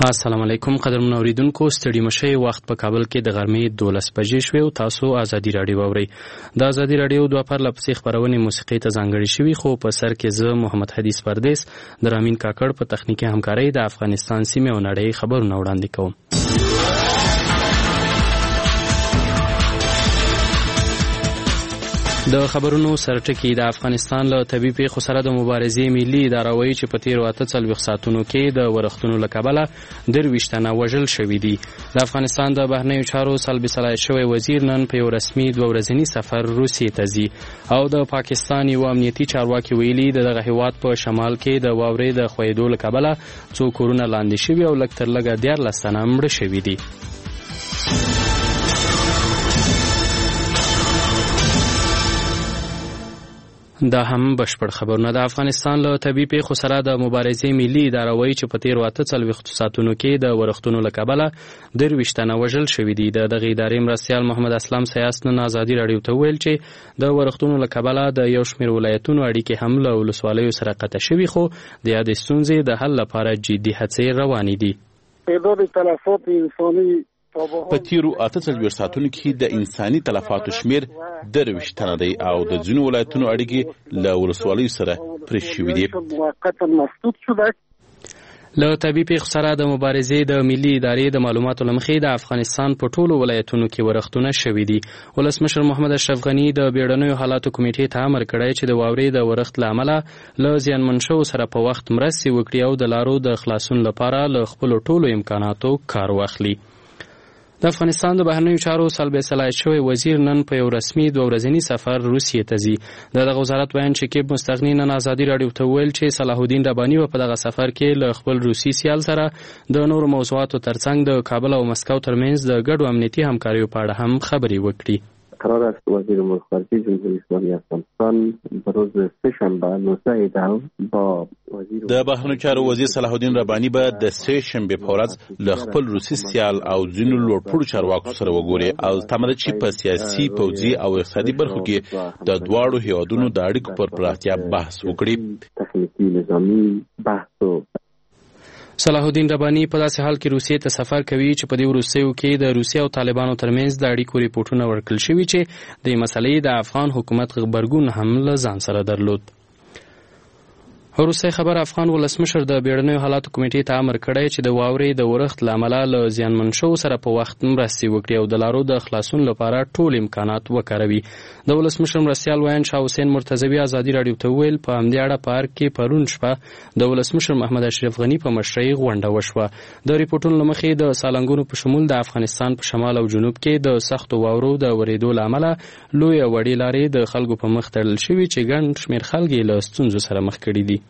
السلام علیکم قدرمن اوریدونکو، ستړي مشئ. وخت په کابل کې د غرمې 12 بجې شوې او تاسو ازادي راډیو واورئ. د ازادي راډیو دوه پرله پسې خپرونې موسیقۍ ته ځانګړې شوي، خو په سر کې زه محمد حدیث پردیس د رامین کاکړ په تخنیکي همکارۍ د افغانستان سیمې او نړۍ خبرونه وړاندې کوم. د خبرونو سرټکی د افغانستان له طبي پیښو سره د مبارزې ملي اداره وایي چې په تیرو 48 ساعتونو کې د ورښتونو له کبله 23 تنه وژل شوي دي. د افغانستان د بهرنیو چارو سلبي صلاحیت شوی وزیر نن په یو رسمي 2 ورځني سفر روسیې ته ځي او د پاکستان یو امنیتي چارواکي ویلي دغه هیواد په شمال کې د واورې د ښویېدو له کبله څو کورونه لاندې شوي او لږ تر لږه 14 تنه مړه شوي دي. دا هم بشپړ خبرونه. د افغانستان له طبي پیښو سره د مبارزې ملي اداره وایي چې په تیرو 48 ساعتونو کې د ورښتونو له کبله 23 تنه وژل شوي دي. د دغې ادارې مرستیال محمد اسلام سیاس نن ازادي راډیو ته وویل چې د ورښتونو له کبله د یو شمېر ولایتونو اړیکې هم له ولسوالیو سره قطع شوي، خو د یادې ستونزې د حل لپاره جدي هڅې روانې دي. تعداد تلفات انساني په تیرو 48 ساعتونو کې د انساني تلفاتو شمیر 23 تنه دی او د ځینو ولایتونو اړیکې له ولسوالیو سره پرې شوي دي. له طبي پیښو سره د مبارزې د ملي ادارې د معلوماتو له مخې د افغانستان په ټولو ولایتونو کې ورښتونه شوي دي. ولسمشر محمد اشرف غني د بیړنیو حالاتو کمیټې ته امر کړی چې د واورې د ورښت له امله له زیانمن شوو سره په وخت مرستې وکړي او د لارو د خلاصون لپاره له خپلو ټولو امکاناتو کار واخلي. د افغانستان د بهرنیو چارو سلبي صلاحیت شوی وزیر نن په یو رسمي 2 ورځني سفر روسیې ته ځي. دغه وزارت بیان شکیب مستغنی نن ازادي راډیو ته ویل چې صلاح الدین رباني په دغه سفر کې له خپل روسي سیال سره د نورو موضوعاتو ترڅنګ د کابل او مسکو ترمنځ د ګډو امنیتي همکاریو په اړه هم خبرې وکړي. قرار است وزیر امور خارجه جمهوری اسلامی افغانستان به روز سه‌شنبه 19 با وزیر د بهرنیو چارو وزیر صلاح الدین رباني به د سه‌شنبه په ورځ له خپل روسي سیال او ځینو لوړپوړو چارواکو سره وګوري او تمره چې په سیاسي، پوځي او اقتصادي برخو کې د دواړو هیوادونو د اړیکو پر پراختیا بحث وکړي. تخنیکي نظامي بحث صلاح الدین رباني په داسې حال کې روسیې ته سفر کوي چې په دې وروستیو کې د روسیې او طالبانو ترمنځ د اړیکو ریپورټونه ورکړل شوي چې د مسلې د افغان حکومت غبرګون هم له ځان سره درلود. وروستی خبر افغان ولسمشر د بیړنیو حالاتو کمیټې ته امر کړی چې د واورې د ورښت له امله له زیانمن شوو سره په وخت مرستې وکړي او د لارو د خلاصون لپاره ټول امکانات وکاروي. د ولسمشر مرستیال ویان شاه حسین مرتضوي ازادي راډیو ته وویل په همدې اړه په ارګ کې پرون شپه د ولسمشر محمد اشرف غني په مشرۍ غونډه وشوه. د ریپورټونو له مخې د سالنګونو په شمول د افغانستان په شمال او جنوب کې د سختو واورو د ورېدو له امله لویې وړې لارې د خلکو په مخ تړل شوي چې ګڼ شمېر خلک یې له ستونزو سره مخ کړي دي.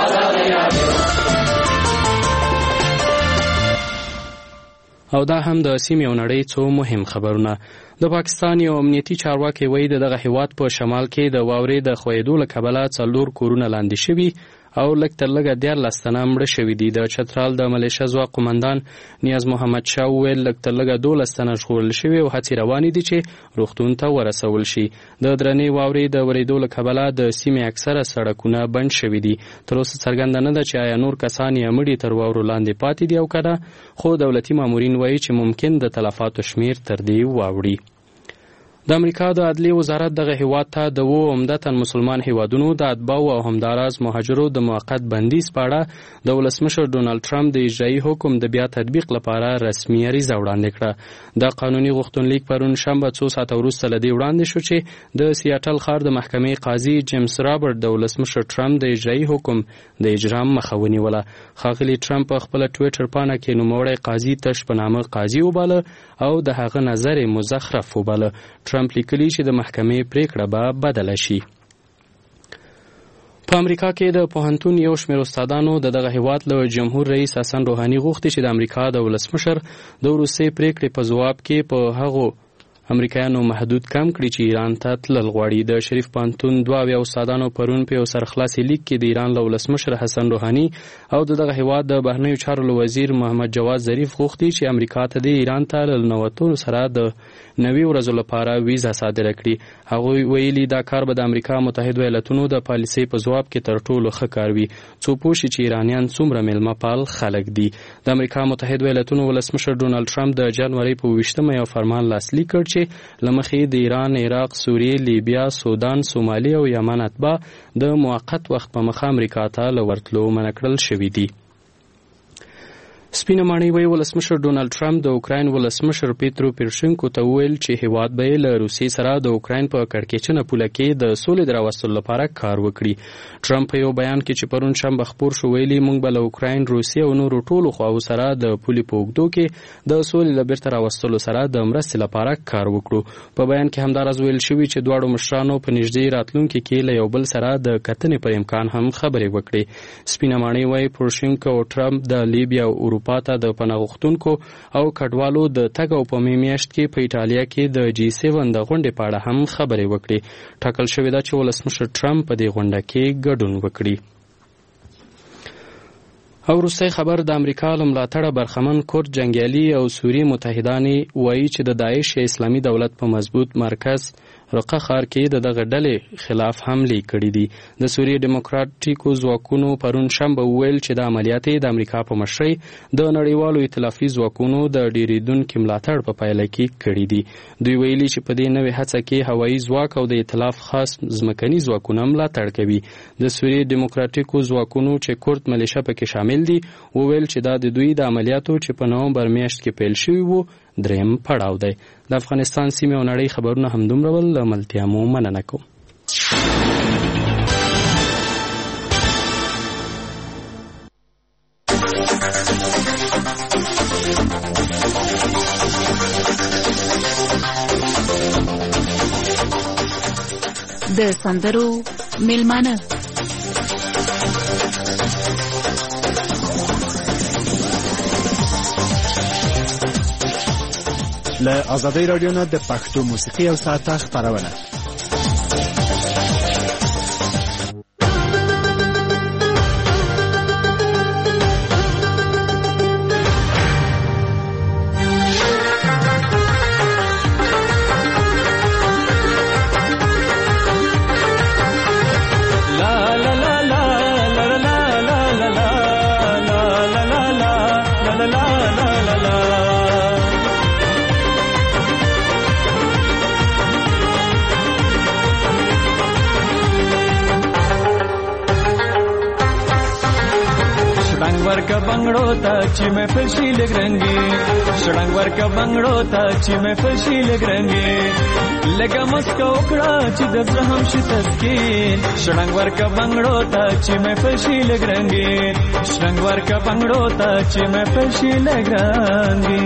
او دا هم د سیمې او نړۍ څو مهم خبرونه. د پاکستان یو امنیتي چارواکي وایي دغه هیواد په شمال کې د واورې د ښویېدو له کبله 4 کورونه لاندې شوي او لږ تر لږه 14 تنه مړه شوي دي. د چترال د ملیشه ځواک قمندان نیاز محمد شاه وویل لږ تر لږه 12 تنه ژغورل شوي او هڅې روانې دي چې روغتون ته ورسول شي. د درنې واورې د ورېدو له کبله د سیمې اکثره سړکونه بند شوي دي. تر اوسه څرګنده نه ده چې آیا نور کسان یې مړي تر واورو لاندې پاتې دي او که نه، خو دولتي مامورین وایي چې ممکن د تلفاتو شمیر تر دې واوړي. د امریکا د عدلیې وزارت دغه هیواد ته د عمدتاً مسلمان هیوادونو د اتباعو او همداراز مهاجرو د موقت بندیز په اړه د ولسمشر ډونالډ ټرمپ د اجرایي حکم د بیا تطبیق لپاره رسمي عریضه وړاندې کړه. د قانوني غوښتنلیک پرون شنبه 2 ساعته وروسته له دې وړاندې شو چې د سیاټل ښار د محکمې قاضي جیمز رابرټ د ولسمشر ټرمپ د اجرایي حکم د اجرا مخه ونیوله. ښاغلي ټرمپ په خپله ټویټر پاڼه کې نوموړی قاضي تش په نامه قاضي وباله او د هغه نظر یې مزخرف وباله. ټرمپ لیکلي چې د محکمې پریکړه به بدله شي. په امریکا کې د پوهنتون یو شمېر استادانو دغه هیواد له جمهور رئیس حسن روحاني غوښتي چې د امریکا د ولسمشر د وروستۍ پریکړې په ځواب کې په هغو امریکایانو محدود کم کړي چې ایران ته تلل غواړي. د شریف پوهنتون 2 استادانو پرون په یو سرخلاصي لیک کې د ایران له ولسمشر حسن روحاني او دغه هیواد د بهرنیو چارو وزیر محمد جواد ظریف غوښتي چې امریکا ته د ایران ته له نوښتونو سره د 90 ورځو لپاره ویزا صادره کړي. هغوی ویلي دا کار به د امریکا متحده ایالاتونو د پالیسۍ په ځواب کې تر ټولو ښه کار وي. څو پوه شي چې ایرانیان څومره میلمه پال خلک دي. د امریکا متحده ایالاتونو ولسمشر ډونالد ټرمپ د جنوري په 20 یو فرمان لاسلیک کړ چې لمخې د ایران، عراق، سوریې، لیبیا، سودان، سومالي او یمن اتباع د موقت وخت په مخه امریکا ته له ورتلو منع کړل شوي دي. سپینه ماڼۍ وایي ولسمشر ډونالد ټرمپ د اوکراین ولسمشر پیترو پورشینکو ته وویل چې هیواد به له روسیې سره د اوکراین په کړکېچنه پوله کې د سولې د راوستلو لپاره کار وکړي. ټرمپ په یو بیان کې چې پرون شنبه خپور شو ویلي موږ به له اوکراین، روسیې او نورو ټولو خواو سره د پولې په اوږدو کې د سولې له بیرته راوستلو سره د مرستې لپاره کار وکړو. په بیان کې همداراز ویل شوي چې دواړو مشرانو په نږدې راتلونکي کې له یو بل سره د کتنې پر امکان هم خبرې وکړي. سپینه ماڼۍ وایي پورشینکو او ټرمپ د لیبیا او اروپا ته د پناه غوښتونکو او کډوالو د تګ او په میاشت کې په ایټالیا کې د G7 د غونډې په اړه هم خبرې وکړي. ټاکل شوې ده چې ولسمشر ټرمپ په دې غونډه کې ګډون وکړي. او روسي خبر د امریکا له ملاتړه برخمن کورد جنګیالي او سوریې متحدانې وایي چې د داعش اسلامي دولت په مضبوط مرکز رقه ښار کې د دغه ډلې خلاف حملې کړې دي. د سوریې ډیموکراتیکو ځواکونو پرون شنبه وویل چې د عملیات د امریکا په مشرۍ د نړیوالو ائتلافي ځواکونو د ډیریدونکي ملاتړ په پایله کې کړي دي. دوی ویلي چې په دې نوې هڅه کې هوایي ځواک او د ائتلاف خاص ځمکني ځواکونه ملاتړ کوي. د سوریې ډیموکراتیکو ځواکونو چې کورد ملیشه پکې شامل دي وویل چې دا د دوی د عملیاتو چې په نومبر میاشت کې پیل شوي وو دریم پړاو دی. د افغانستان سیمې او نړۍ خبرونه همدومره ول. له ملتیا مو مننه کوم. د سندرو میلمانه له آزادۍ رادیو نه د پښتو موسیقي او ساعته خپرونه. बंगड़ो ता ची में फलशी लग रंगे शड़ंग वर का बंगड़ो ता ची में फलशी लग रंगे लगा मस्का उकड़ा ची दस हम शितस के शड़ंग वर का बंगड़ो ता ची में फलशी लग रंगे शड़ंग वर का बंगड़ो ता ची में फलशी लग रंगे.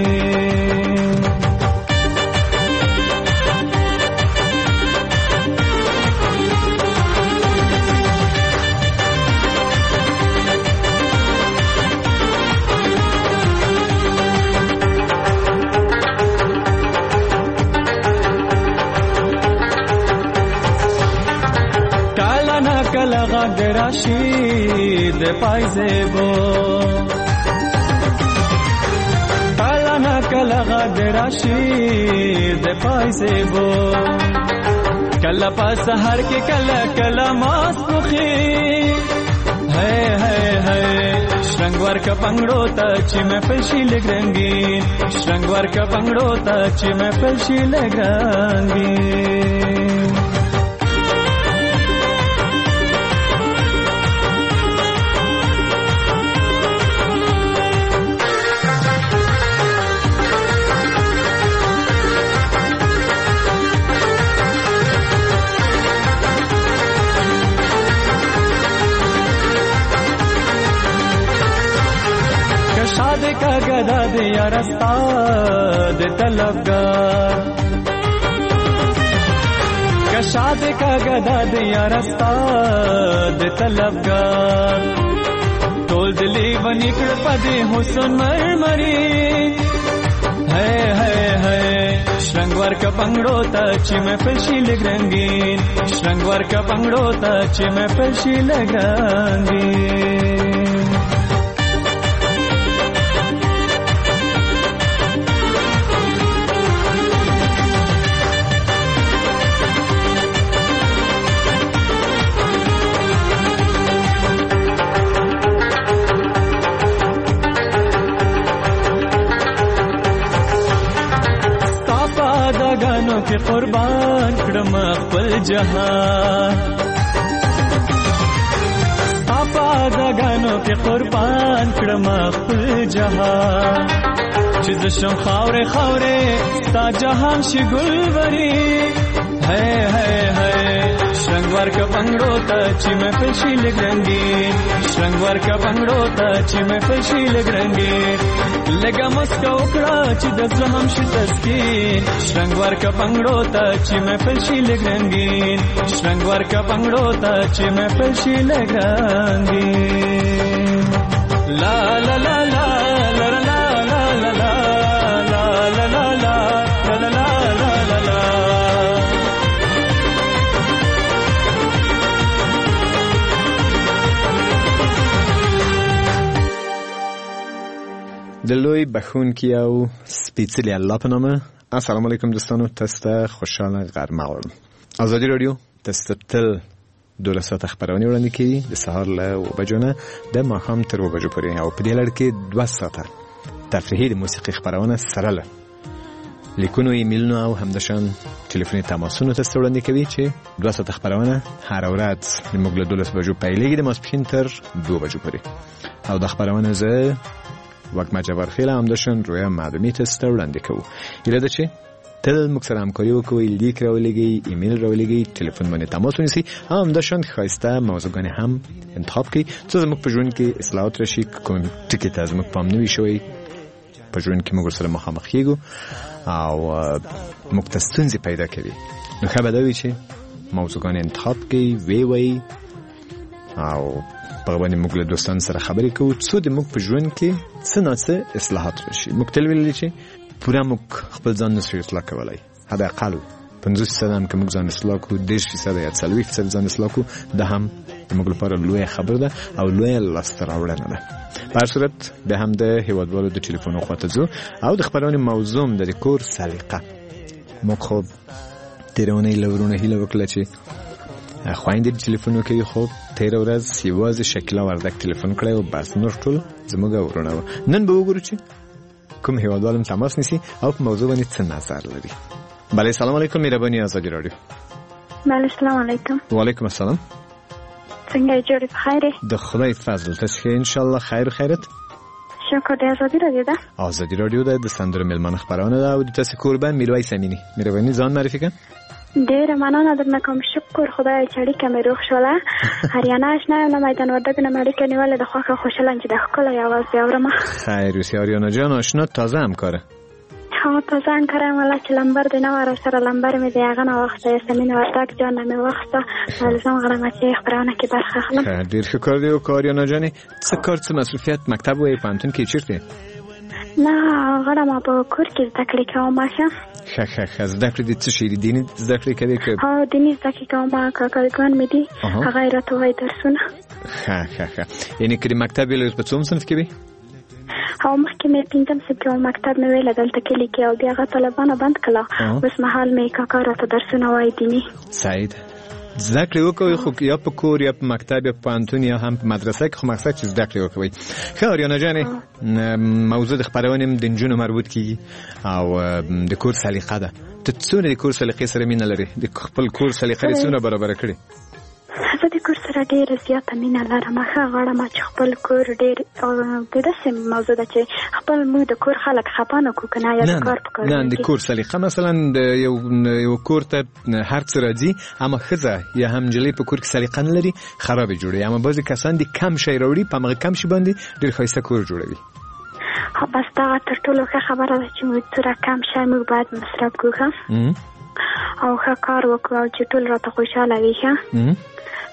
راشید پایزبو کالا نا کلا غد راشید پایزبو کلا پاس هر کی کلا کلا ماس مخی ہے شرنگور کا پنگڑو تا چی میں پلشی لگ رنگین شرنگور کا پنگڑو تا چی میں پلشی لگ رنگین. का गदा दिया रास्ता दे तलबगार कशाद का गदा दिया रास्ता दे तलबगार टोल दिली बनिकड़ पदे हुसन मरमरी है شرنګ ورکه بنګړو ته چې محفل شي لږ رنګین شرنګ ورکه بنګړو ته چې محفل شي لږ رنګین کې قربان کړم خپل جهان اپا دغانو کې قربان کړم خپل جهان چې د شم خاورې خاورې ستا جهان شي ګلوري ہے ہے ہے شرنګ ورکه بنګړو ته چې محفل شي لږ رنګین شرنګ ورکه بنګړو ته چې محفل شي لږ رنګین لږه مسکه وکړه چې د زړه هم شي تسکین شرنګ ورکه بنګړو ته چې محفل شي لږ رنګین شرنګ ورکه بنګړو ته چې محفل شي لږ رنګین لا لا لا لا لا لا لا لا لا لا لا لا د لوی بخونکي او سپیڅلي الله په نامه. السلام علیکم دوستانو، تاسو ته خوشاله غرمه وایم. ازادي رادیو تاسو ته 12 ساعت خبرونه وړاندې کوي د سهار له 9 بجو نه د ماښام تر 2 بجو پورې، او په دې لړ کې 2 ساعته تفریحي د موسیقي خبرونه سره له لیکونو، ایمیلونو او همداشان ټلیفوني تماسونو ته وړاندې کوي چې 2 ساعت خبرونه هر ورځ د موږ له 12 بجو پیلېږي د ماسپښین تر 2 بجو پورې، او د خبرونه زه وقت مجبور خیلی همداشون روی معلومی تست وړاندې کوو. ایله ده چې تل موږ سره همکاري وکوئ، لیک راولېږئ، ایمیل راولېږئ، ټلیفون باندې تماس ونیسئ، او همداشان ښایسته موضوعګانې هم انتخاب کړئ څو زموږ په ژوند کې اصلاحات راشي، کوم ټکي ته زموږ پام نه وي شوی په ژوند کې موږ سره مخامخ کېږو او موږ ته ستونزې پیدا کوي. نو ښه به دا وي چې موضوعګانې انتخاب کړئ، ویې وایئ، او په باندې موږ له دوستانو سره خبرې کوو څو د موږ په ژوند کې څه نه څه اصلاحات راشي. موږ تل ویلي چې پوره موږ خپل ځان نشو اصلاح کولی، حداقل 50% هم که موږ ځان اصلاح کړو، 10% یا 40% ځان اصلاح کړو، دا هم د موږ لپاره لویه خبره ده او لویه لاسته راوړنه ده. په هر صورت به هم د هیوادوالو د ټلیفون خواته ځو او د خبرونې موضوع د کور سلیقه. موږ خو تېره اونۍ له ورونو هیله وکړله چې خویندې د ټلیفون وکوي، خو تېره ورځ یوازې شکیله وردک ټلیفون کړی او بس نور ټول زموږ ورونه وه. نن به وګورو چې کوم هیوادوال هم تماس نیسي او په موضوع باندې څه نظر لري. بله، سلام علیکم، مهرباني ازادي رادیو. بله، سلام علیکم. وعلیکم السلام. څنګه یې، جوړې په خیر یې؟ د خدای فضل، تاسو ښه انشاءالله خیر و خیرت؟ شکر. د ازادي رادیو ده؟ ازادي رادیو ده، د سندرو میلمانه خبرونه ده او د تاسو کوربن میرویس امینی. مهرباني ځان معرفي کړه. ډیره مننه درنه کوم. شکر خدای چې اړیکه مې روغ شوله. هریانه اشنا یم، له میدان وردګ نه مې اړیکه نیولې ده. خوښه خوشحاله یم چې د ښکلی اواز دې اورم. خیر اوسې هریانه جان. آشنا تازه همکاره؟ ها، تازه همکاره یم. والله چې لمبر دې نه وه راسره، لمبر مې د هغه نه واخیسته، یاسمین وردګ جان نه مې واخیسته. لازم غواړم چې خپرونه کې برخه اخلم. ډېر ښه کار دی وکړه هریانه جانې. څه کار، څه مسؤلیت، مکتب وایې، پوهنتون کې چېرته؟ نه غواړم په کور کې زده کړې کوم. ښه زده کړې دي. څه شی دي؟ دیني زده کړې کوې که؟ ها، دیني زده کړې کوم. کاکاګان مې دي، هغه یې راته وایي درسونه. ښه یعنې که د مکتب ویل اوس په څوم صنف کې وې؟ او مخکې مې 5م صنف کې مکتب مې ویله دلته کلي کې، او بیا هغه طالبانو بند کړله. اوس مهال مې کاکا راته درسونه وایي دیني. سعید، زده کړې وکوئ، خو یا په کور یا په مکتب یا په پوهنتون یا هم په مدرسه کې، خو مقصد چې زده کړې وکوئ. ښه هریانه جانې، موضوع د خپرونې د نجونو مربوط کېږي او د کور سلیقه ده. ته څومره د کور سلیقې سره مینه لرې؟ د خپل کور سلیقه دې څومره برابره کړې؟ زه د کور سره ډېره زیاته مینه لرم. ښه غواړم چې خپل کور ډېر د داسې موضوع ده چې خپل موږ د کور خلک خفه نه کړو که نه، یا د کار په کار. نه، د کور سلیقه مثلا یو کور ته هر څه راځي، اما ښځه یا هم نجلۍ په کور کې سلیقه نه لري، خرابې جوړوي. اما بعضې کسان د کم شی راوړي، په همغه کم شي باندې ډېر ښایسته کور جوړوي. بس دغه تر ټولو ښه خبره ده چې موږ څومره کم شی موږ باید مصرف کړو او ښه کار وکړو او چې ټول راته خوشحاله وي. ښه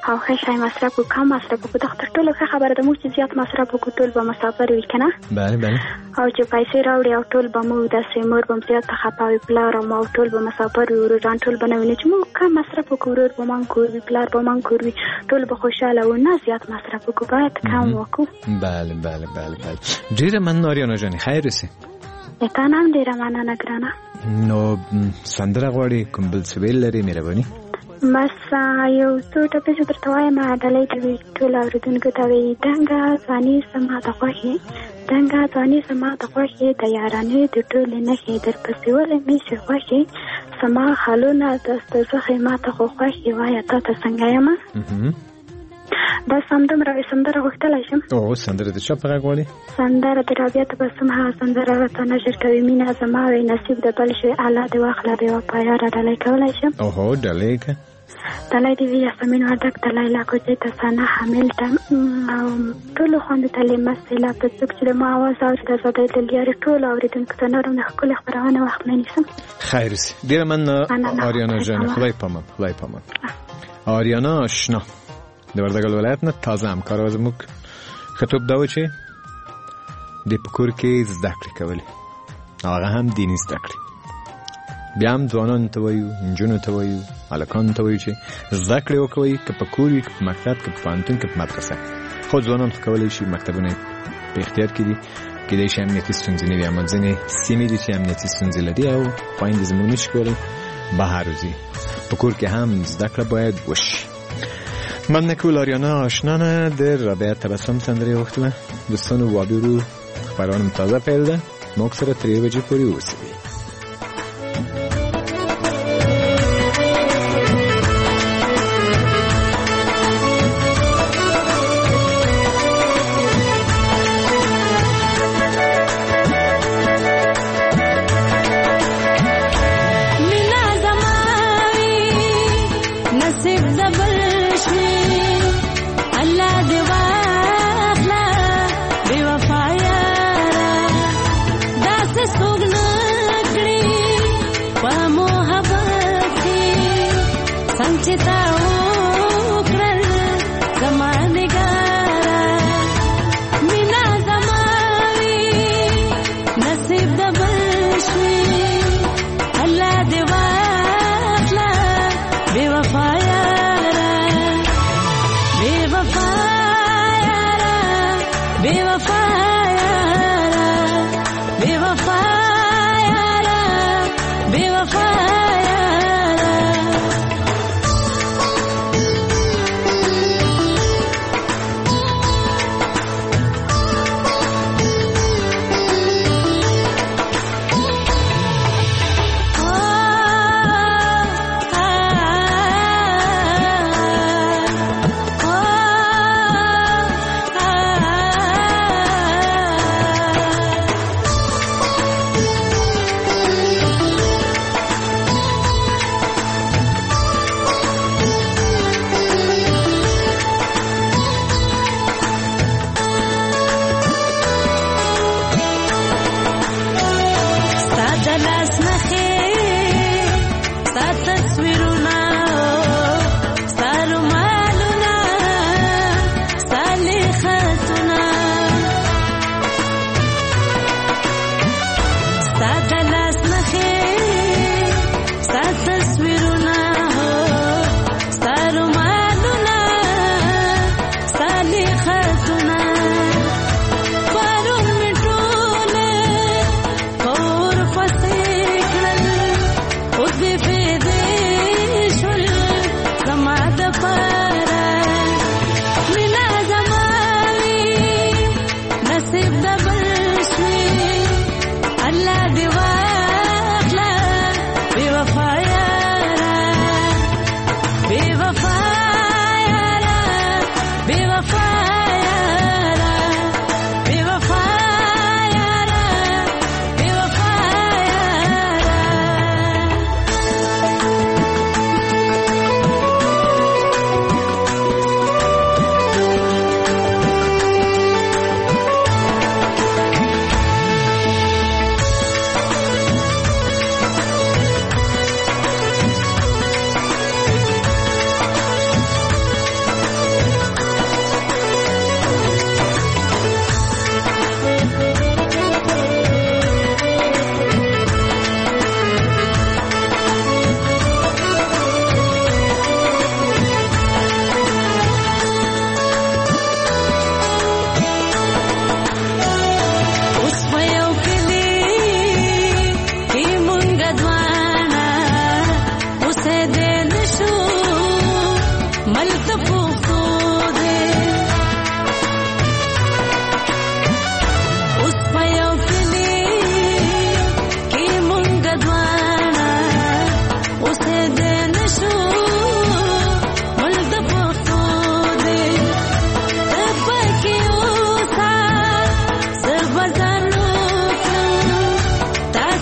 او ښه شی مصرف وکړو کم مصرف وکړو. د تر ټولو ښه خبره ده موږ چې زیات مصرف وکړو ټول به مسافر وي که نه. بله بله. او چې پیسې راوړي او ټول به مو داسې مور به م زیاته خفه وي پلار او ټول به مسافر وي وروران ټول به نه ویني چې موږ کم مصرف وکړو ورور به من کور وي پلار به من کور وي ټول به خوشحاله وو. نه زیات مصرف وکړو باید کم وکړو. بله بله بله بله. ډېره مننه آریانا جانې خیر اوسې. تا نه هم ډېره مننه ګرانه. نو سندره غواړې کوم بل څه ویل لرې مهرباني؟ بس یو څو ټپې چې درته وایم ډالۍ دې ټول اورېدونکو ته وایي دنګه ځواني زما د خوښې دنګه ځواني زما د خوښې د یارانې د ټولې نښې درپسې ولې مې شي خوښې زما خالونه دسته زخې ما ته خو خوښې وایه تا ته څنګه یمه. بس همدومره وي. سندره غوښتلی شم. او سندره د چا په غږ غواړې؟ سندره د رابعه تبسم هغه سندره راته نشر کوي مینه زما وي نصیب د بل شوی الله دې واخله بې وفا یاره ډالۍ کولی شم؟ اوهو ډالۍ که ډالۍ دې وي یاسمین وردک ته لیلا کوچۍ ته ثنا حامل ته ټولو خویندو ته لیمه سیلا په څوک چې د ما اواز اوري د ازادۍ د لیارې ټولو اورېدونکو ته نورم د ښکلې خپرونه وخت نه نیسم. خیر اوسې. ډېره مننه آریانا جانې. خدای پامان خدای پامان. آریانا آشنا د وردګل ولایت نه تازه همکاره زموږ خطوب دا و چې د په کور کې زده کړې کولې او هغه هم دیني زده کړې. بیا هم ځوانانو ته وایو نجونو ته وایو هلکانو ته وایو چې زده کړې وکوئ که په کور وي که په مکتب که په پوهنتون که په مدرسه. خو ځوانان خو کولی شي مکتبونه په اختیار کې دي کېدای شي امنیتي ستونزې نه وي اما ځینې سیمې دي چې امنیتي ستونزې لري او خویندې زموږ نشي کولی بهر وځي. په کور کې هم زده کړه باید وشي. من کول آریانا آشنا نه در رابعه تبسم سندره وختله دوستان وابی رو خبرانم تازه پیل ده مکسر 3 بجې پورې اوسئ.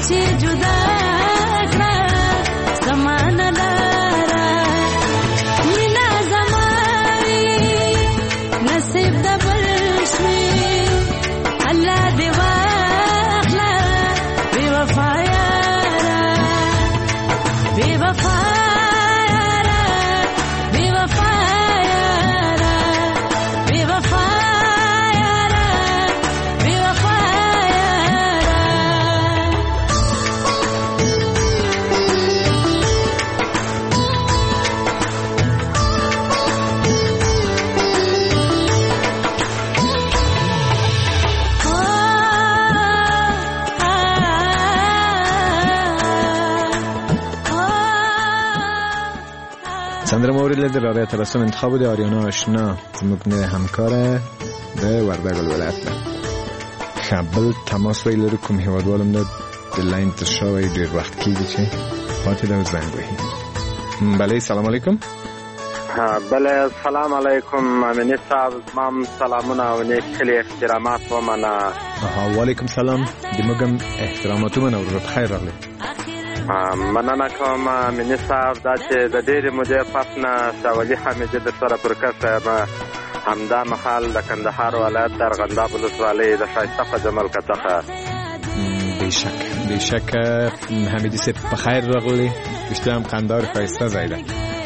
چې جدا کړه زمانه لاره مینا زماوي نصیب د بل شوي الله دې واخله بې وفا یاره بې وفا سندره مورد در رادیو تبسم انتخاب دی آریانا آشنا زموږ نه همکاره د وردګ ولایت ده. خبل تماس ویل کوم هیوادوالم د لاین تر شوی ډیر وخت کیږي چې پاتې د زنګ وهي. بله سلام علیکم. بله سلام علیکم امینی صاحب تمام سلامونه او نیک کلی احترامات و منا. وعلیکم سلام دموږم احتراماتونه او بخیر راغلی. مننه کوم امینی صاحب دا چې د ډېرې مودې پس نه شاولي حمیدي در سره پر کار صاحب همدا مهال د کندهار ولایت د ارغنداب ولسوالۍ د ښایسته په جملکه څخه بېشک حمیدي صاحب په خیر راغلی. رښتیا هم کندهار ښایسته ځای ده.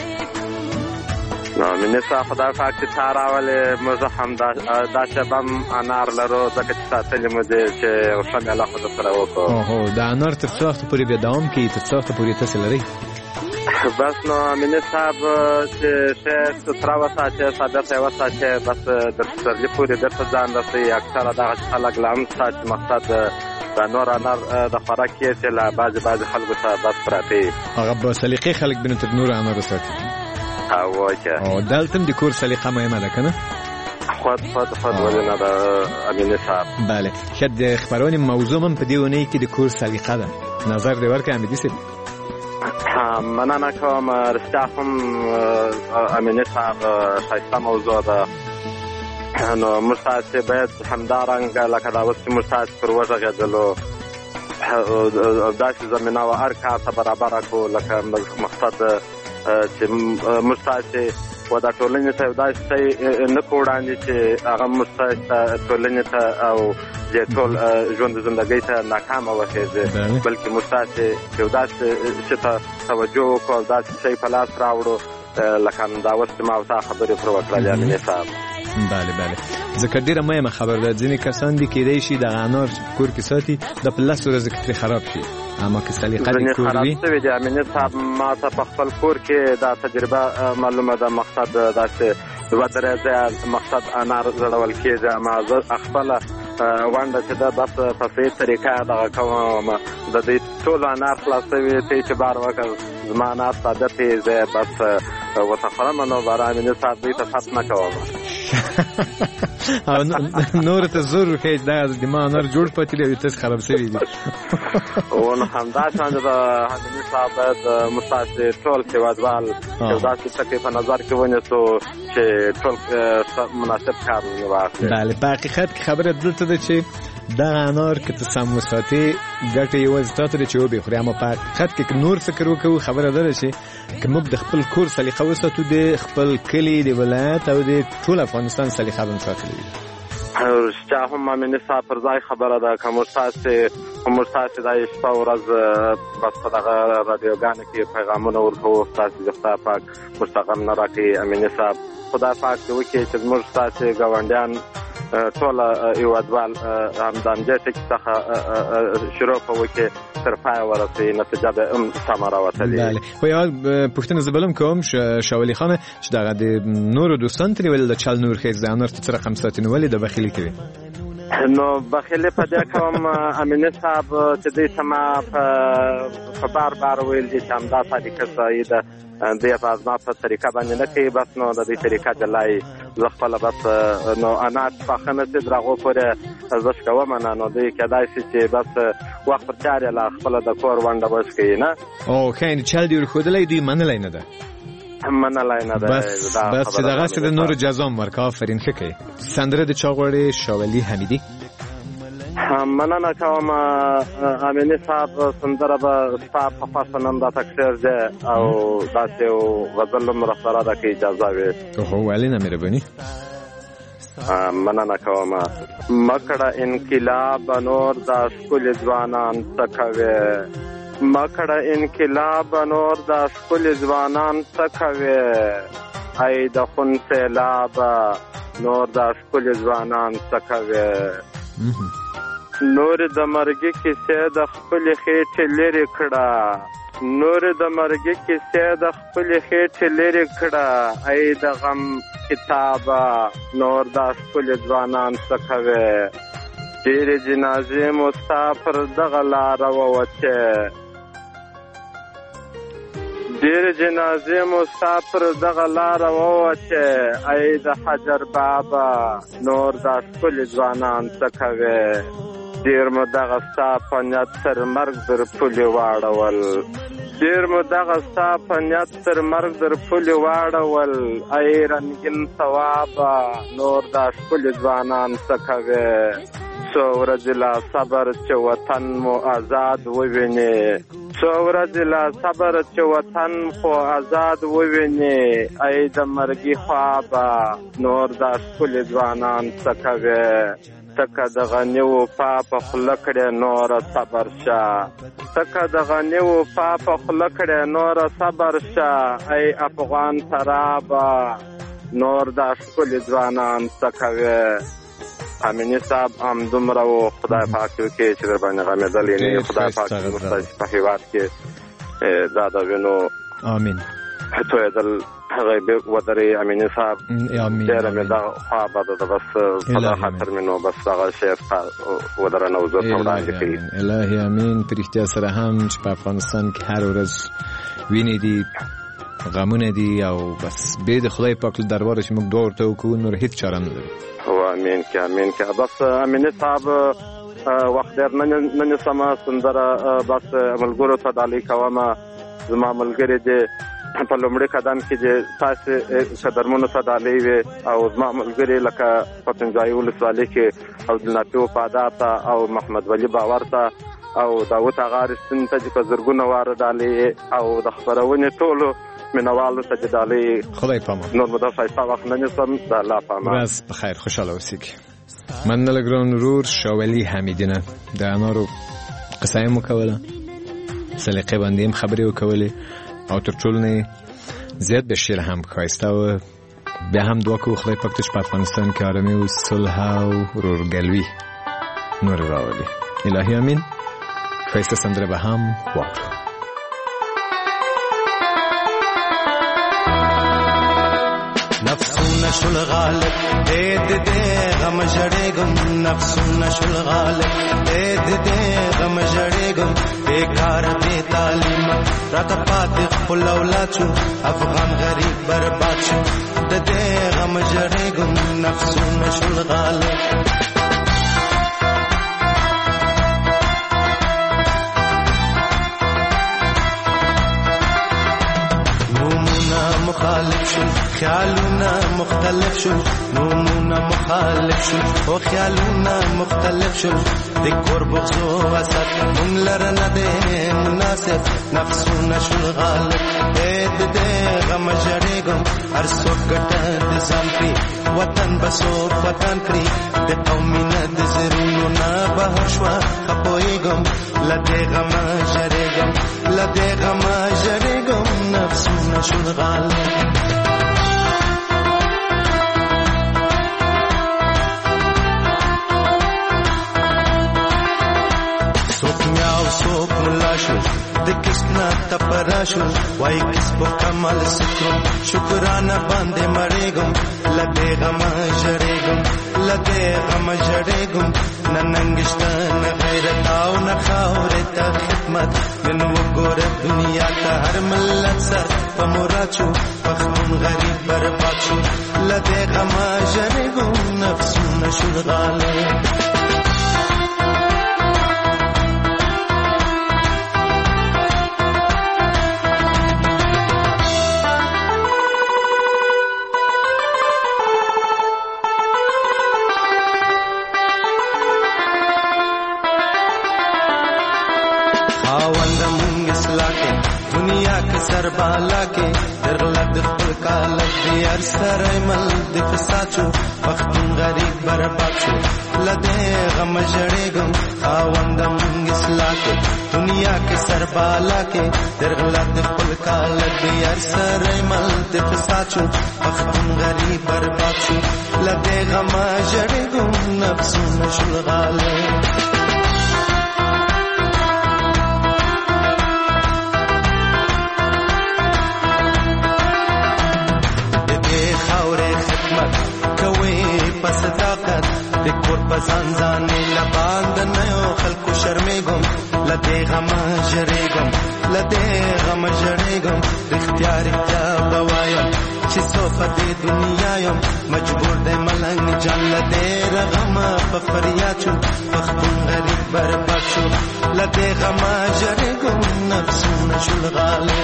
امینی صاحب خدای پاک چې تا راولې موږ هم دا شب هم انار لرو ځکه چې ساتلي مو دی چې ښه میله خو در سره وکړو. د انار تر څو وخته پورې بیا دوام کوي؟ تر څو وخته پورې تاسې لرئ؟ بس نو امینی صاحب چې ښه ستره وساتې ثابته یې وساتې بس در پسرلي پورې درته ځان رسوي. اکثره دغه خلک لا هم شته چې مقصد د نور انار د خوراک یې چې له بعضې خلکو ته بس پراته وي. هغه به سلیقې خلک بینو تر نور انار وساتي. او دلته هم د کور سلیقه مهمه ده که نه؟ خود ولې نه ده امینی صاحب. بله ښه د خپرونې موضوع هم په دې اونۍ کې د کور سلیقه ده. نظر دې ورکړه حمیدي صاحب. مننه کوم رښتیا هم امینی صاحب ښایسته موضوع ده. نو موږ تاسې باید همدارنګه لکه دا اوس چې موږ تاسې پر وغږېدلو داسې زمینه و هر کار ته برابره کړو لکه مقصد چې موږ تاسې و دا ټولنې ته یو داسې شی نه کړو وړاندې چې هغه موږ ټولنې ته او دې ټول ژوند زندګۍ ته ناکامه وخېږي بلکې موږ تاسې یو داسې شي ته توجه وکړو او داسې شی په لاس راوړو لکه دا اوس چې ما او تا خبرې پر وکړلې امینی صاحب. بله ځکه ډېره مهمه خبر ده. ځینې کسان دي کېدای شي د انار چې کور کې ساتي د په لسو ورځو کې ترې خراب شي. اما که سلیقه دې کور وي خراب شوي دي امینی صاحب. ما ته په خپل کور کې دا تجربه معلومه ده. مقصد داسې دوه درې ځایه مقصد انار زړول کېږي. اما زه خپله ونډه چې ده بس په صحیح طریقه دغه کوم د دې ټولو انار خلاص شوي ته اعتبار وکړ زما انار ساده تېز دی بس ورته خورم نو باره امیني صاحب دوی ته فرق نه کوم. او نور ته زور وښیي چې دا د ما انار جوړ پاتې دی او تاسې خراب شوي دي. او نو همداشان د امیني صاحب باید موږ تاسې ټول هېوادوال یو داسې ټکي په نظر کې ونیسو چې ټول مناسب کار واخلي. بله په حقیقت کې خبره دلته ده چې دغه انار که ته سم وساتې ګټه یوازې تا ته ده چې وبې خورې. اما په حقیقت کې نور فکر وکړو خبره دا ده چې که موږ د خپل کور سلیقه وساتو د خپل کلي د ولایت او د ټول افغانستان سلیقه به هم ساتلی وي. رښتیا هم امیني صاحب پر ځای خبره ده. که موږ تاسې دا شپه ورځ بس په دغه رادیوګانو کې پیغامونه ورکوو تاسې د خدای پاک موږ ته غم نه راکړي امیني صاحب. خدای پاک دې وکړي چې زموږ تاسې ګاونډیان ټول هېوادوال همدې ټکي څخه شروع په وکړي تر پایه ورسوي نتیجه به هم سمه راوتلي. بله خو یوه پوښتنه زه بل هم کوم شاولي خانه چې دغه د نورو دوستانو ته ولې د چل نور خیز د انار ته څه رقم ساتي نو ولې د بخیلي کوي؟ نو بخیلي په دې کوم امیني صاحب چې دوی ته ما په بار ویل دي چې همدا طریقه صحیح ده دوی په ازما په طریقه باندې نه کوي بس نو د دې طریقه جلای زه خپله بس نو انار پاخه نه سي در هغو پورې ارزش کوم نه نو دوی کېدای شي چې بس وخت پر چارې له خپله د کور ونډه بس کوي نه. او ښه یعنې چل دې ورښودلی دوی منلی نه ده؟ منلی نه ده. بس چې دغسې د نورو جزا هم ورکړه. آفرین ښه کوي. سندره د چا غواړې شاولي حمیدي؟ مننه کوم امینی صاحب سندره به ستا په خوښه نن دا تکثیر دی او داسې یو غزل هم راسره ده که اجازه وي. هو ولې نه مهرباني. مننه کوم. مکړه انقلاب نور دا ښکلي ځوانان څه کوي، مکړه انقلاب نور دا ښکلي ځوانان څه کوي، ای د خون سیلاب نور دا ښکلي ځوانان څه کوي. نور د مرګي کیسې د خپلې خېټې لرې کړه، نور د مرګي کیسې د خپلې خېټې لرې کړه، ای د غم کتابه نور دا ښکلي ځوانان څه کوي. ډېرې جنازې مو ستا پر دغه لاره ووتې، ډېرې جنازې مو ستا پر دغه لاره ووتې، ای د حجر بابا نور دا ښکلي ځوانان څه کوي. ډېر مو دغه ستا په نیت تر مرګ در پولې واړول، ډېر مو دغه ستا په نیت تر مرګ در پولې واړول، ای رنګین ثوابه نور دا ښکلي ځوانان څه کوي. څو ورځې لا صبر چې وطن مو آزاد وویني، څو ورځې لا صبر چې وطن خو آزاد وویني، ای د مرګي خوابه نور دا ښکلي ځوانان څه کوي. تکه د غني وفا په خوله کړې نوره صبر شه، تکه د غني وفا په خوله کړې نوره صبر شه، ای افغان ترابه نور دا ښکلي ځوانان څه کوي. امینی صاحب همدومره و، خدای پاک وکړي چې در باندې غمېدلې نه وي، خدای پاک زموږ په هېواد کې دا د وینو آمین تویدل غیبه ودرې. امینی صاحب ډېره مې دا خوا بده ده، بس په دا خاطر مې نو بس دغه شعر ودره نه حضور ته وړاندې کړي. الهي امین. په رښتیا سره هم چې په افغانستان کې هر ورځ وینې دي، غمونه دي، او بس بې د خدای پاک له درباره چې موږ دعا ورته وکړو نور هېڅ چاره نه لرو. هو امین که امین که. بس امینی صاحب وخت ډېر نه نیسمه سندره، بس ملګرو ته ډالۍ کومه. زما ملګري دي په لومړي قدم کې د تاسې قدرمنو ته ډالۍ وي، او زما ملګري لکه په پنځایي ولسوالۍ کې عبدالنافع وفادار ته او محمد ولی باور ته او داود اغا رښتین ته چې په زرګونه واره ډالۍ، او د خپرونې ټولو مینوالو ته چې ډالۍ. خدای پامان. نور مو دا ښایسته وخت نه نیسم. د الله پامان. ورځ په خیر، خوشحاله اوسېږئ. مننه ګران ورور شاولي حمیدینه. د انارو قصه یې مو کوله، سلیقې باندې هم خبرې وکولې، او تر ټولو نه زیات به شعر هم ښایسته و. بیا هم دعا کوو خدای پاک چې په افغانستان کې آرامي او صلح او ورورګلوي نور راولي. الهي امین. ښایسته سندره به هم واورو. نفسونه شل غالب دې غم جړېګم، نفسونه شل غالب دې غم جړېګم، بیکار بے تعلیم راته پاتې خپل اولاد شو، افغان غریب برباد شو، دې غم جړېګم، نفسونه شل غالب. مخالف شو خیالونه مختلف شو، نومونه مخالف شو او خیالونه مختلف شو، د کور بغضو وسط مونږ لره نه دی مناسب، نفسونه شو غالب دې غم جړېګم، هر څوک ګټه د ځان کړي، وطن بسو وطن کړي، د قومي نه د زرونو نه بهر شوه خپویږم، له دې غم جړېګم، له دې غم جړېګم، نفسونه شو غالب. څوک ملا شو د کښنا تپرا شو، وای کس په کمال سکرم، شکرانه باندې مړېګم، لدې غم جړېګم، لدې غم جړېګم، نه ننګشته نه غیرت او نه خاورې ته خدمت، نن وګوره دنیا ته هر ملت سر په مراد شو، پښتون غریب برباد شو، لدې غم جړېګم، نفسونه شو غالب. خاوند مونږ اصلاح کې دنیا کې سر بالا کې درغله د خپل کالک دی هر سره مل د فساچو وختون غریب برباد شو لده غم جړېږم خاوند مونږ اصلاح کې دنیا کې سر بالا کې درغله د خپل کالک دی هر سره مل د فساچو وختون غریب برباد شو لده غم جړېږم نفسونه شلغاله صداقت د کور په ځان ځانې لباند نه یو خلکو شرمېږم له دې غمه ژړېږم له دې غمه ژړېږم رښتیا رښتیا به وایم چې څو په دې دنیا یم مجبور دی ملنګ جان له دې غمه په فریاد شو پښتون غریب برباد شو له دې غمه ژړېږم نفسونه شلغاله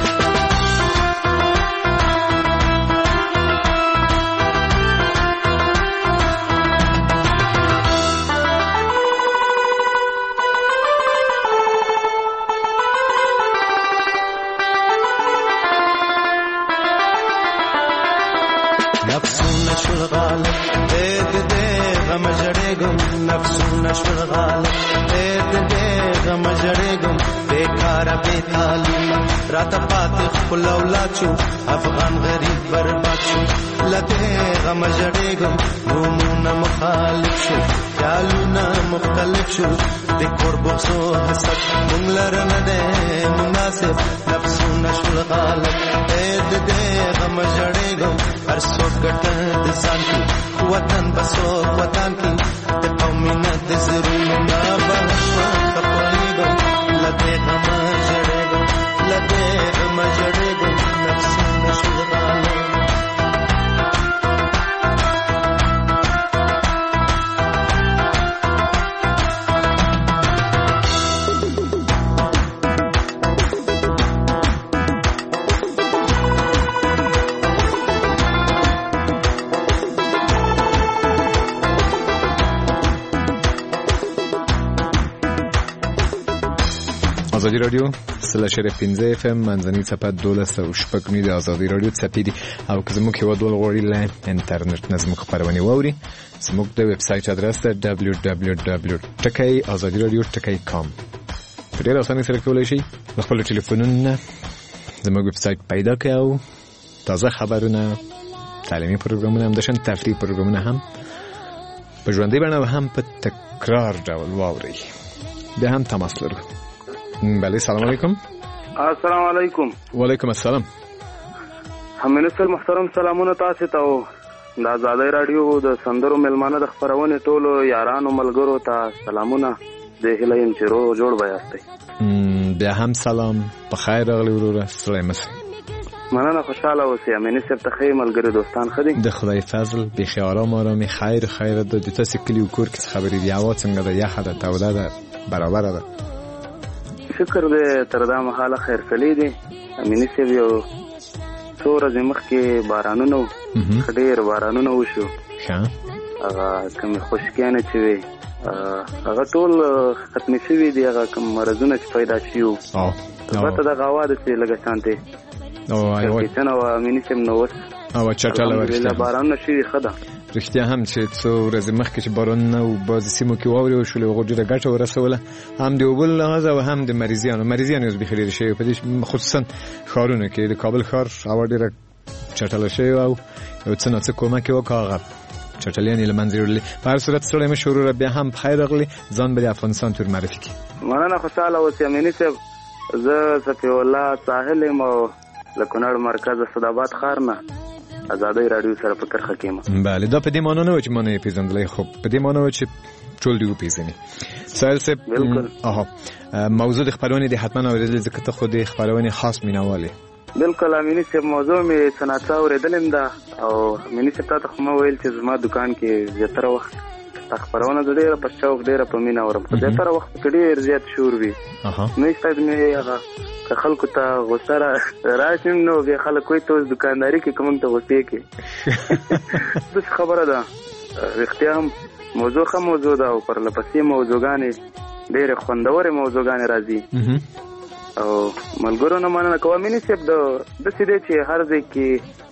نفسونه شلغاله دې غم جړېږم بیکاره بې تعلیمه راته پاتې خپل اولاد شو افغان غریب برباد شو له دې غم جړېږم نومونه مخالف شو خیالونه مختلف شو د کور بغض و حسد مونږ لره نه دی مناسب نفسونه شلغاله دې غم جړېږم هر څوک ګټه د ځان کې وطن به څوک وطن کې د قومینه د زرونو نه به خپلېږم له دې غمه ژړېږم له دې غمه ژړېږم نفسونه شلغاله آزادی رادیو سلاشر 15 FM منځنی صفحه 12 د آزادی رادیو څپې دي او که زموږ هیواد غواړي له انټرنیټ نه زموږ خپرونې واوري زموږ د ویب سایټ ادرس ده www.azadiradio.com په ډېر اسانۍ سره کولی شئ خپل ټلیفونونو نه زموږ ویب سایټ پیدا کړئ او تازه خبرونه تعلیمي پروګرامونه همداشان تفریحي پروګرامونه هم په ژوندۍ بڼه و هم په تکرار ډول واورئ بیا هم تماس لرو. بله سلام علیکم. السلام علیکم. وعلیکم السلام. منستر محترم سلامونه تاسو ته او د آزادۍ رادیو د سندرو ملمانه د خبرونې ټولو یارانو ملګرو ته سلامونه د هیله چې رو جوړ بیاستئ. بیا هم سلام په خیر راغلی وروره ستړی مه شئ. مننه خوشحاله اوسئ. منستر ته ښه ملګري دوستان ښه دي؟ د خدای فضل بیخي آرام آرامي خیر ده. د تاسو کلي و کور کې خبرې دي هوا څنګه ده یخه ده توده ده برابره ده؟ شکر دې تر دا مهاله خیر سلی دي. منستر یو څو ورځې مخکې بارانونه ډېر بارانونه وشو. هغه کومې خشکیانې چې وي هغه ټول ختمې شوي دي. هغه کوم مرضونه چې پیدا شوي وو البته دغه هوا داسې لږه شانتې کړکېچنه وه منستر نو اوس الحمدلله بارانونه شوي ښه ده. رښتیا هم چې څو ورځې مخکې چې بارانونه و بعضې سیمو کې واورې وشولې هغو ډېره ګټه ورسوله هم د اوبو له لحاظه او هم د مریضیانو اوس بیخي ډېرې شوې په دې خصوصا ښارونو کې د کابل ښار هوا ډېره چټله شوې وه او یو څه ناڅه کومک یې وکړه هغه چټلیان یې له منځه یوړلې. په هر صورت ستړی مه شې وروره بیا هم په خیر راغلې ځان به د افغانستان تور معرفي کړي. مننه خوشحاله اوسې امیني صاحب. زه صفي الله ساحل یم او له کونړ مرکز اسداباد ښار نه آزادۍ رادیو سره په کرښه کې یم. بله دا په دې معنا نه و چې ما نه یې پېژندلی خو په دې معنا و چې ټول دې وپېژني. سایل صاحب موضوع د خپرونې دې حتما اورېدلې ځکه ته خو د خپرونې خاص مینوال یې. بلکل امیني صاحب موضوع مې څه ناڅه اورېدلې ده او امیني صاحب تا ته خو ما ویل چې زما دکان کې زیاتره وخت دا خپرونه زه ډېره په شوق ډېره په مینه اورم خو زیاتره وخت کې ډېر زیات شور وي نو استاد مې هغه که خلکو ته غوسه راشم نو بیا خلک وایي ته اوس دکانداري کې که موږ ته غوسې کې داسې خبره ده. رښتیا هم موضوع ښه موضوع ده او پرله پسې موضوعګانې ډېرې خوندورې موضوعګانې راځي او ملګرو نه مننه کوم مینې صاحب داسې دی چې هر ځای کې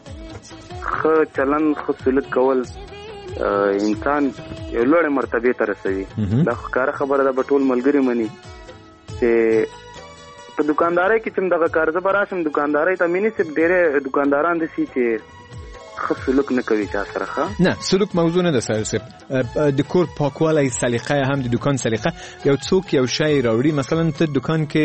ښه چلند ښه سلوک کول انسان یو لوړې مرتبې ته رسوي دا ښکاره خبره ده به ټول ملګري مني چې په دکاندارۍ کې چې دغه کار زه به راشم دکاندارۍ ته مینې صاحب ډېرې دکانداران داسې چې ښه سلوک نه کوي چا سره ښه نه سلوک موضوع نه ده سهیل صاحب د کور پاکوالی سلیقه هم د دکان سلیقه یو څوک یو شی راوړي مثلا ته دکان کې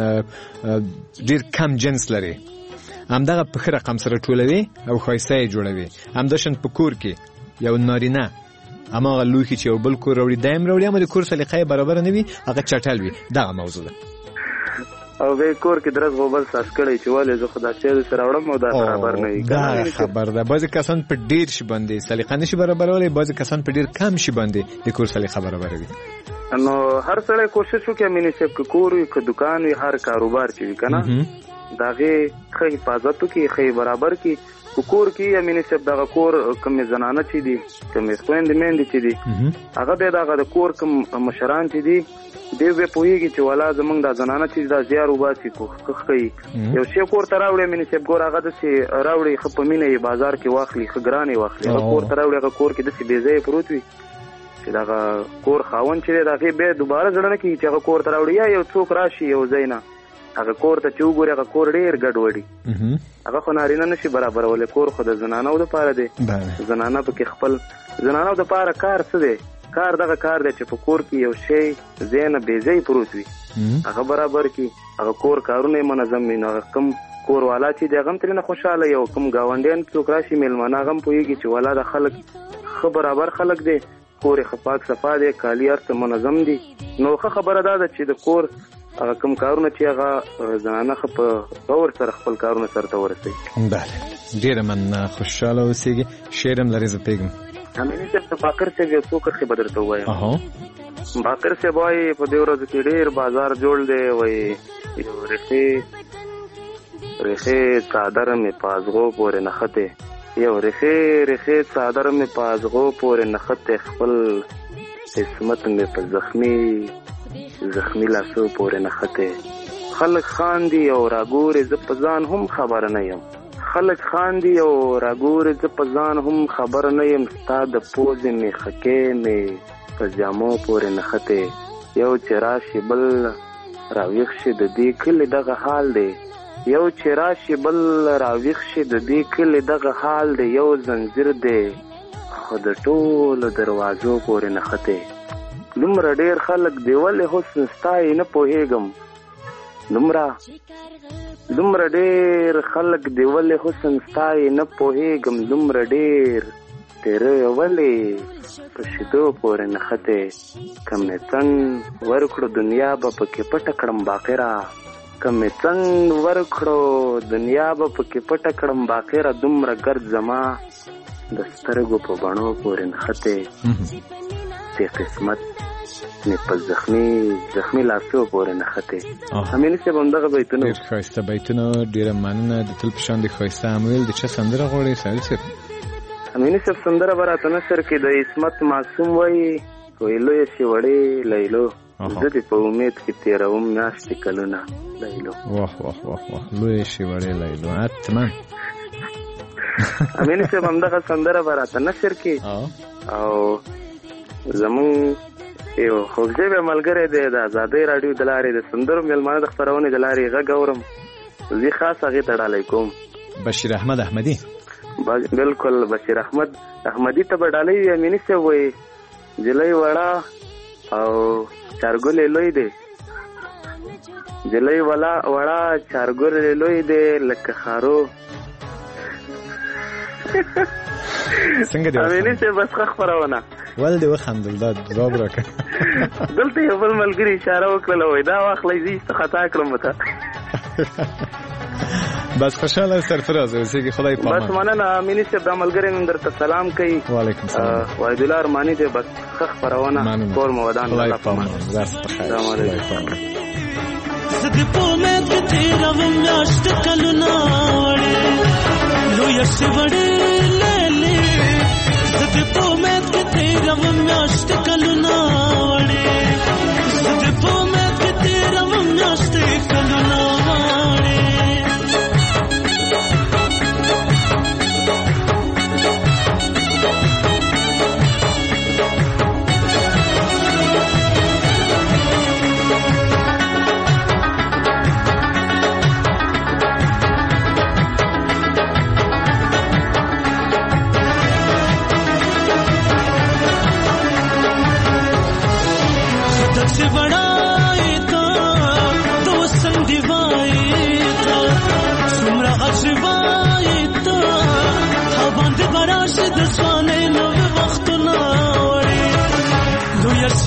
ډېر کم جنس لري همدغه په ښه رقم سره ټولوي او ښایسته یې جوړوي همداشان په کور کې یو نارینه هماغه لوښي چې یو بل کور راوړي دا هم راوړي اما د کور سلیقه یې برابره نه وي هغه چټل وي دغه موضوع ده او به کور کې درز غوبل ساس کړی چې ولې زه خدا چې سره وړم او دا خبر نه وي دا خبر ده بعضی کسان په ډیر شي باندې سلیقه نشي برابرولای بعضی کسان په ډیر کم شي باندې د کور سلیقه برابروي نو هر سړی کوشش وکړي مینې صاحب که کور وي که دکان وي هر کاروبار چې وي که نه د هغې ښه حفاظت وکړي ښه برابر کړي په کور کې مینې صاحب دغه کور کومې زنانه چې دي کومې خویندې میندې چې دي هغه بیا دغه د کور کوم مشران چې دي دی به پوهیږي چې والا زمونږ دا زنانه چې دا زیار وباسي کوښښ کوي یو شی کور ته راوړي مینې صاحب ګور هغه داسې راوړي ښه په مینه یې بازار کې واخلي ښه ګران یې واخلي هغه کور ته راوړي هغه کور کې داسې بې ځایه پروت وي چې دغه کور خاوند چې دی د هغې بیا دوباره زړه نه کېږي چې هغه کور ته راوړي یا یو څوک راشي یو ځای نه هغه کور ته چې وګوري هغه کور ډېر ګډوډي هغه خو نارینه نشي برابرولی کور خو د زنانو دپاره دی زنانه پکې خپل زنانو دپاره کار څه دی کار دغه کار دی چې په کور کې یو شی ځای نه بې ځای پروت وي هغه برابر کړي هغه کور کارونه یې منظم وي نو هغه کوم کور والا چې دی هغه هم ترېنه خوشحاله یو کوم ګاونډیان څوک راشي میلمانه هغه هم پوهېږي چې والا د خلک ښه برابر خلک دی کور یې ښه پاک صفا دی کالي هر څه منظم دي نو ښه خبره دا ده چې د کور هغه کوم کارونه چې هغه زنانه ښه په غور سره خپل کارونه سرته ورسوي بله ډېره مننه خوشحاله اوسېږي شعر هم لرې زه پوهېږم امیني صاحب د باقر صاحب یو څو کرښې به درته ووایم باقر صاحب وایي په دې ورځو کې ډېر بازار جوړ دی وایي یو ریښې څادر مې په ازغو پورې نښتې یو ریښې څادر مې په ازغو پورې نښتې خپل قسمت مې په زخمی لاسو پورې نښتې خلک خاندي او راګورې زه په ځان هم خبر نه یم خلک خاندي او راګورې زه په ځان هم خبر نه یم ستا د پوزې مې خکې مې په جامو پورې نښتې یو چې راشي بل راویښ شي د دې کلي دغه حال دی یو چې راشي بل راویښ شي د دې کلي دغه حال دی یو زنځیر دی خو د ټولو دروازو پورې نښتې دومره ډېر خلک دی ولې حسن ستایي نه پوهېږم دومره ډېر خلک دی ولې حسن ستایي نه پوهېږم دومره ډېر تیره ولې په شیدو پورې نښتې که مې څنګ ورکړو دنیا به پکې پټه کړم باقره که مې څنګ ورکړو دنیا به پکې پټه کړم باقره دومره ګرد زما د سترګو په بڼو پورې نښتې چې قسمت مې په زخمی لاسو پورې نښتې امیني صاحب همدغه بیتونه ډېر ښایسته بیتونه ډېره مننه د تل په شان د ښایسته هم ویل د چا سندره غواړئ سهیل صاحب امیني صاحب سندره به راته نثر کې د عصمت معصوم وایي ویلو یې چې وړې لیلو زه دې په امید کې تېروم میاشتې کلونه لیلو واه لویې شي وړې لیلو حتما امیني صاحب همدغه سندره به راته نثر کې او زمونږ یو خوږژبی ملګری دی د ازادۍ راډیو د لارې د سندرو میلمانه د خپرونې د لارې غږ اورم زه خاص هغې ته ډالۍ کوم بشیر احمد احمدي بالکل بشیر احمد احمدي ته به ډالۍ وي امیني صاحب وایي جلۍ وړه او چارګل لوی دی جلۍ وړه چارګل لوی دی لکه خارو څنګه دی امیني صاحب بس ښه خپرونه ول دې وخندل دا ځواب راکړه دلته یو بل ملګري اشاره وکړله وایي دا واخلئ زه ایسته خطا کړم ته بس خوشحاله سرفراز اوسېږي خدای پامان بس مننه امیني صاحب دا ملګری نن درته سلام کوي وعلیکم سلام وحید الله ارماني دی بس ښه خپرونه کور مو ودان خدای پامان درس په خیر السلام علیکم زه دې په امید کې تېروم میاشتې کلونه وړې لویه شي وړې لیلې زه دې په امید کې تېروم میاشتې کلونه وړې زه دې په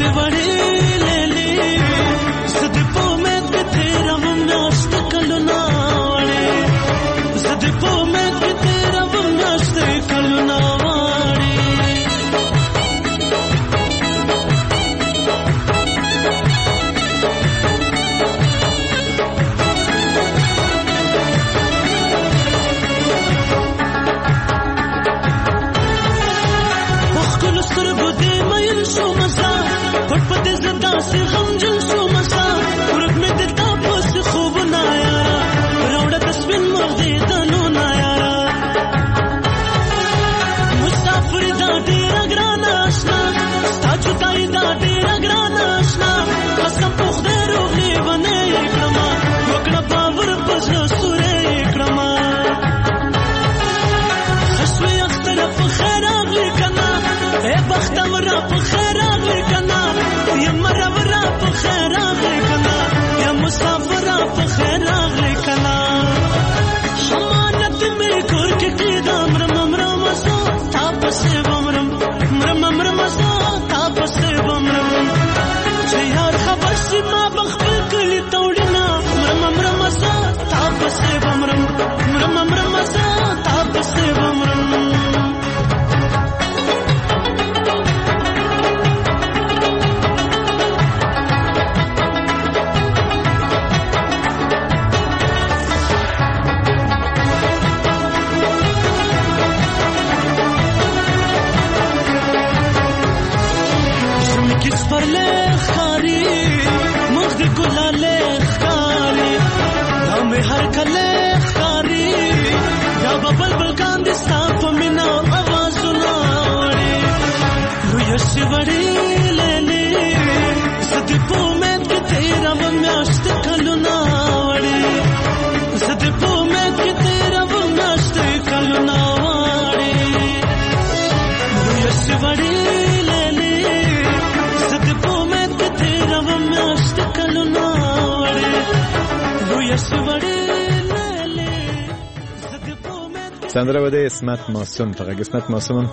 سندره بده اسمت ماسوم فقط اسمت ماسوم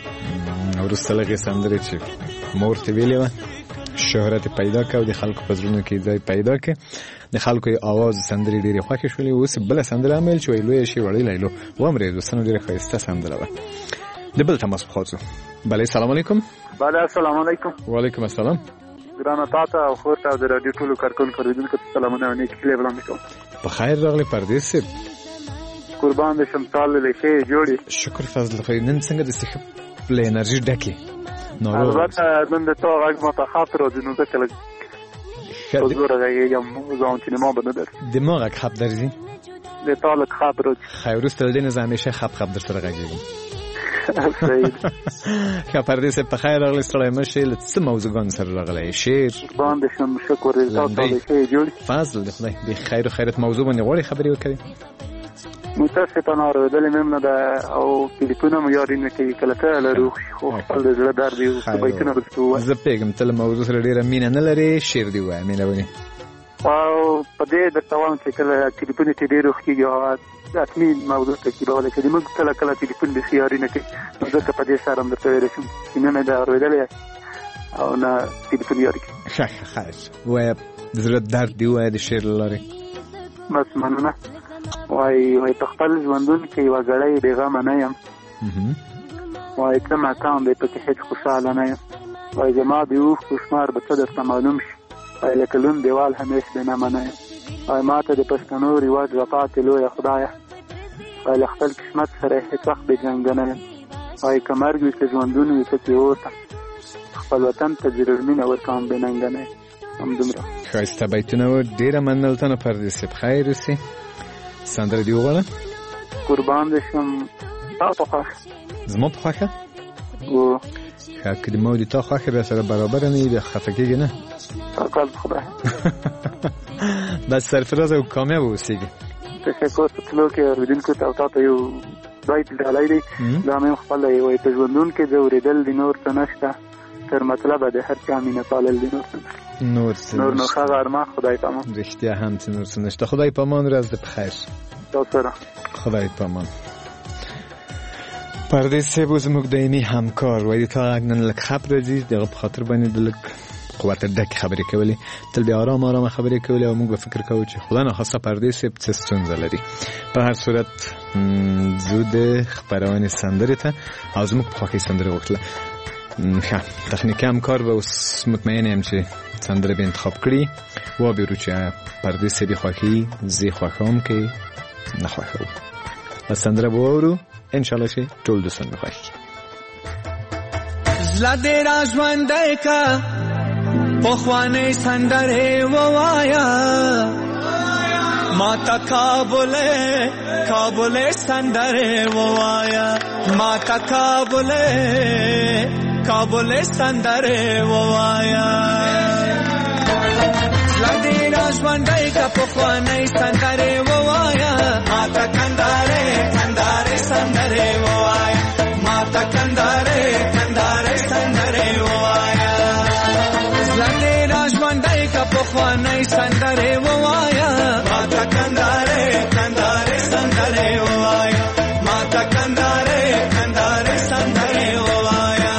وروسته لغې سندرې چې مور ته ویلې وه شهرت پیدا که او د خلکو په زړونو کې ځای پیدا که د خلکو یې اواز سندرې ډېرې خوښې شولې. اوس بله سندره هم ویل چې وایي لویه شي وړۍ لیلو وامرې دوستانو ډېره ښایسته سندره وه. د بل تماس پخوا ځو. بله سلام علیکم. بله السلام علیکم. وعلیکم السلام. ګرانه تا ته او خور ته او د راډیو ټولو کارکوونکو اورېدونکو ته سلامونه او نیکې هیلې وړاندې کوم. په خیر راغلی پردیس صاحب. قربان دې شم تال له ښې جوړې. شکر فضل خیر. نن څنګه داسې ښه له انرژي ډکې ناروغ. البته نن د تا غږ ماته خاط راځي نو ځکه لږ په زوره غږېږم ځان چې ما به نه درځي. دماغک خپ درځي؟ د تا لږ خاط راځي. خیر وروسته له دې نه زه همیشه خپ در سره غږېږم. ښه پردیس صاحب په خیر راغلی ستړی مه شې. له څه موضوعګانو سره راغلی یې؟ شعر قربان دې شم شکر دې تا ته ښې جوړې. فضل د خدای د خیر و خیرت موضوع باندې غواړې خبرې وکړې؟ متاسفانه اورېدلې مې هم نه ده او ټلیفون هم یاري نه کوي. کله کله لروغ شي خو خپل د زړه درد یې بیتونه درته ووایي. زه پوهېږم ته له موضوع سره ډېره مینه نه لرې. شعر دې ووایه مینهونې. او په دې درته وایم چې کله ټلیفون یې ډېر روغ کېږي حتمي موضوع ترکیبولی که موږ کله کله ټلیفون بیخي یاري نه کوي نو ځکه په دې سره هم درته ویلی شم چې نه مې ده اورېدلی او نه ټلیفون یاري کوي. ښه ښه ووایه د زړه درد دې ووایه د شعر له لارې. بس مننه. وای په خپل ژوندون کې یوه ګړۍ بېغمه نه یم. وای څه مقام دی پکې هېڅ خوشحاله نه یم. وای زما د اوښکو شمار به څه درته معلوم شي. وای لکه لون دیوال همیش بېنمه نه یم. وای ما ته د پښتنو رواج راپاتې لویه خدایه. وای له خپل قسمت سره هېڅ وخت بېجنګه نه یم. وای که مرګ وي که ژوندون وي ته پرې اوسه خپل وطن ته ضرور مینه ورکوم بېننګه نه یم. همدومره ښایسته بیتونه وو. ډېره مننه ته پردیس صاحب. خیر اوسې. سندره دې وغواړه. قربان دې شم. تا په خوښه زما په خوښه و ښه که د ما د تا خوښه بیا سره برابره نه وي بیا خفه کېږي نه. اکل خدای بس سرفراز او کامیاب اوسېږي. تشکر په تلو کې اورېدونکو ته او تا ته یو بیت ډالۍ دی. دا مې خپل دی. وایي په ژوندون کې د اورېدل د نور څه نشته تر مطلبه د هر چا مینه پالل د نور څه نشته. نور نو ښه غرمه. خدای پامان. رښتیا هم چې نور څه نشته. خدای پامان. ورځ دې په خیر. تا سره. خدای پامان. پردیس صاحب زموږ دایمي همکار وایي تا غږ نن لږ خپ راځي د هغه په خاطر باندې د لږ قوت ډک خبرې کولې، تل بیا آرام خبرې کولې او موږ به فکر کوو چې خدا ناخواسته پردې صاحب څه ستونزه لري. په هر صورت زه د خپرونې سندرې ته او زموږ په خوښۍ سندرې وغوښتله. ښه تخنیکي همکار به اوس مطمئن یم چې سندرې به انتخاب کړي. وابیرو چې پردې صاحب خوښي زه خوښوم که نه خوښوم. سندره به واورو انشاءالله چې ټول دوستان به خوښ کړي. زړه دې را ژوندی که پخوانۍ سندرې ووایه، ما ته کابلې سندرې ووایه، ما ته کابلې سندرې ووایه. زړه دې را ژوندی که پخوانۍ سندرې ووایه، ما ته کندهارۍ سندرې ووایه، ما ته کندهارۍ سندرې ووایه. زړه دې را ژوندی که پخوانۍ سندرې ووایه، ما ته کندهارۍ سندرې ووایه، ما ته کندهارۍ سندرې ووایه.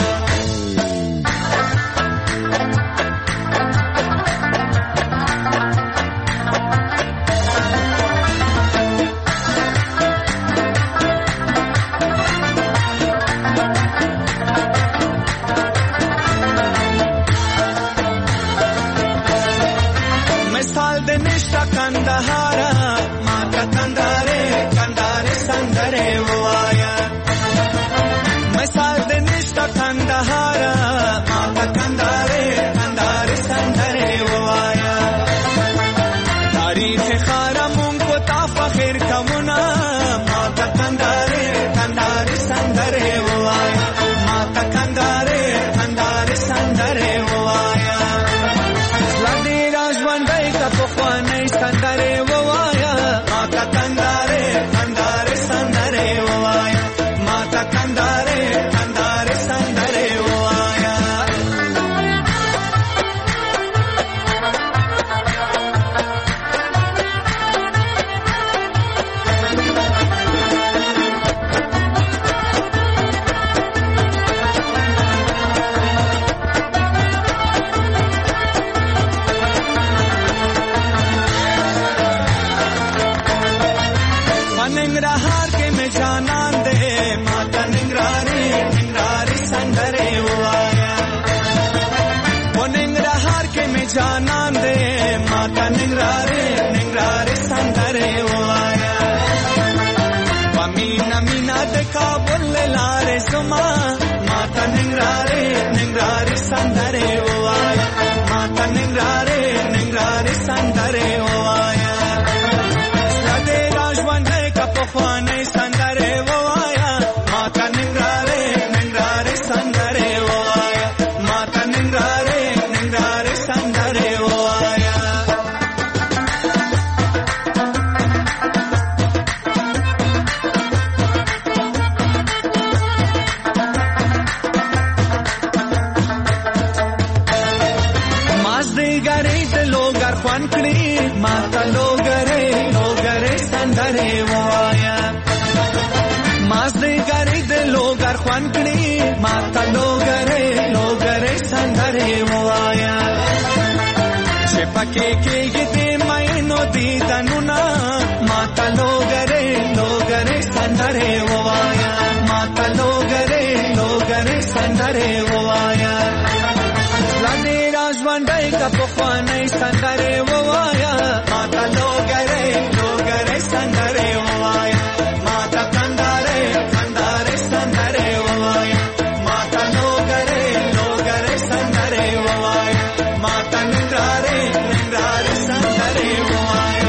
کندهارا ما ته کندهارۍ سندرې ووایه، مثال د نشته کندهارا ما ته کندهارۍ سندرې ووایه. تاریخ ښاره مونږ په تا فخر کوونه، ما ته کندهارۍ سندرې ووایه، ما ته کندهارۍ سندرې ووایه. زړه دې را ژوندی که پخوانۍ سندرې ووایه، ما ته کندهارۍ سندرې ووایه، ما ته کندهارۍ سندرې ووایه. ننګرهار کې مې جانان دې، ما ته ننګرهارۍ سندرې ووایه. و ننګرهار کې مې جانان دې، ما ته ننګرهارۍ سندرې ووایه. و مینا د کابل له لارې زما، ما ته ننګرهارۍ سندرې ووایه، ما ته ننګرهارۍ سندرې ووایه. پخوانۍ سندرې ووایه، ما ته ننګرهارۍ سندرې ووایه، ما ته ننګرهارۍ سندرې ووایه. مازدیګرۍ د لوګر خوند کړي، ما ته لوګرۍ سندرې ووایه. مازدیګرۍ د لوګر خوند کړي، ما ته لوګرۍ سندرې ووایه. چې پکې کېږي د مینو دیدنونه، ما ته لوګرۍ سندرې ووایه، ما ته لوګرۍ سندرې ووایه. زړه دې را ژوندی که پخوانۍ سندرې ووایه، ما ته لوګرۍ سندرې ووایه، ما ته کندهارۍ سندرې ووایه، ما ته لوګرۍ سندرې ووایه، ما ته ننګرهارۍ سندرې ووایه.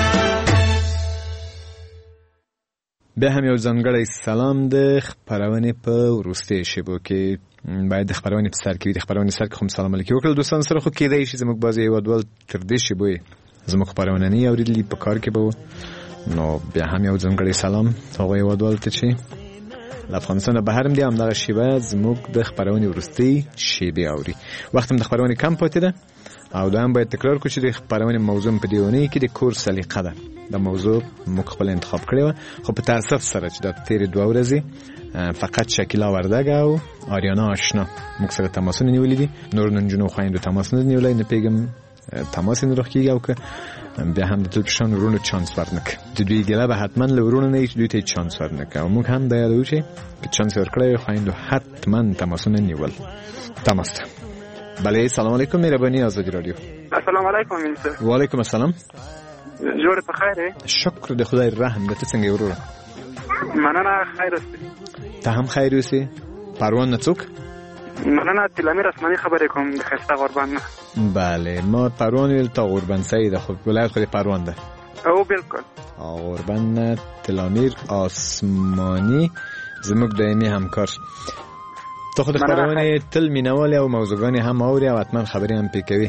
بیا هم یو ځانګړی سلام د خپرونې په وروستیو شیبو کې باید د خپرونې په سر کې وي. د خپرونې سر کې خو سلام علیکم وکړل دوستان سره، خو کېدای شي زموږ بعضې هېوادوال تر دې شیبو یې زموږ خپرونه نه یې اورېدلي، په کار کې به و. نو بیا هم یو ځانګړی سلام هغوی هېوادوالو ته چې له افغانستانه بهر هم دي همدغه شیبه زموږ د خپرونې وروستۍ شیبې اوري. وخت هم د خپرونې کم پاتې ده او دا هم باید تکرار کړو چې د خبرونې موضوع په دیونی کې د کور سلیقه ده. د موضوع موږ خپل انتخاب کړی و، خو په تاسف سره چې د تیرې 2 ورځې فقط شکیلا وردګ او آریانا آشنا موږ سره تماسونه نیولې دي. نور ننجونو خوایندو تماس نه نیولای، نه پیګم تماس نه راخیږي او که بیا هم د تل پښان ورونو چانس ورنک د دوی ګله به حتما له ورونو نه دوی ته چانس ورنک او موږ هم دا یادو چې چانس ورکړی خوایندو حتما تماسونه نیول. تماس بله. سلام علیکم، مهربانی آزادی رادیو. السلام علیکم منصور. و علیکم السلام. جوړ په خیر. شکر د خدای رحم. د ته څنګه وروره؟ مننه، خیر اوسې. ته هم خیر اوسې. پروان نه څوک؟ مننه، تلامیر اسماني خبرې کوم د خسته قربان نه. بله، ما پروان ویل تا قربان سعید. خب ولایت خود پروان ده. او بالکل. قربان تلامیر آسمانی زموږ دایمي همکار. ته خود خبرونه تل مینوالی او موضوعګانی هم اوري او حتما خبرې هم پې کوي.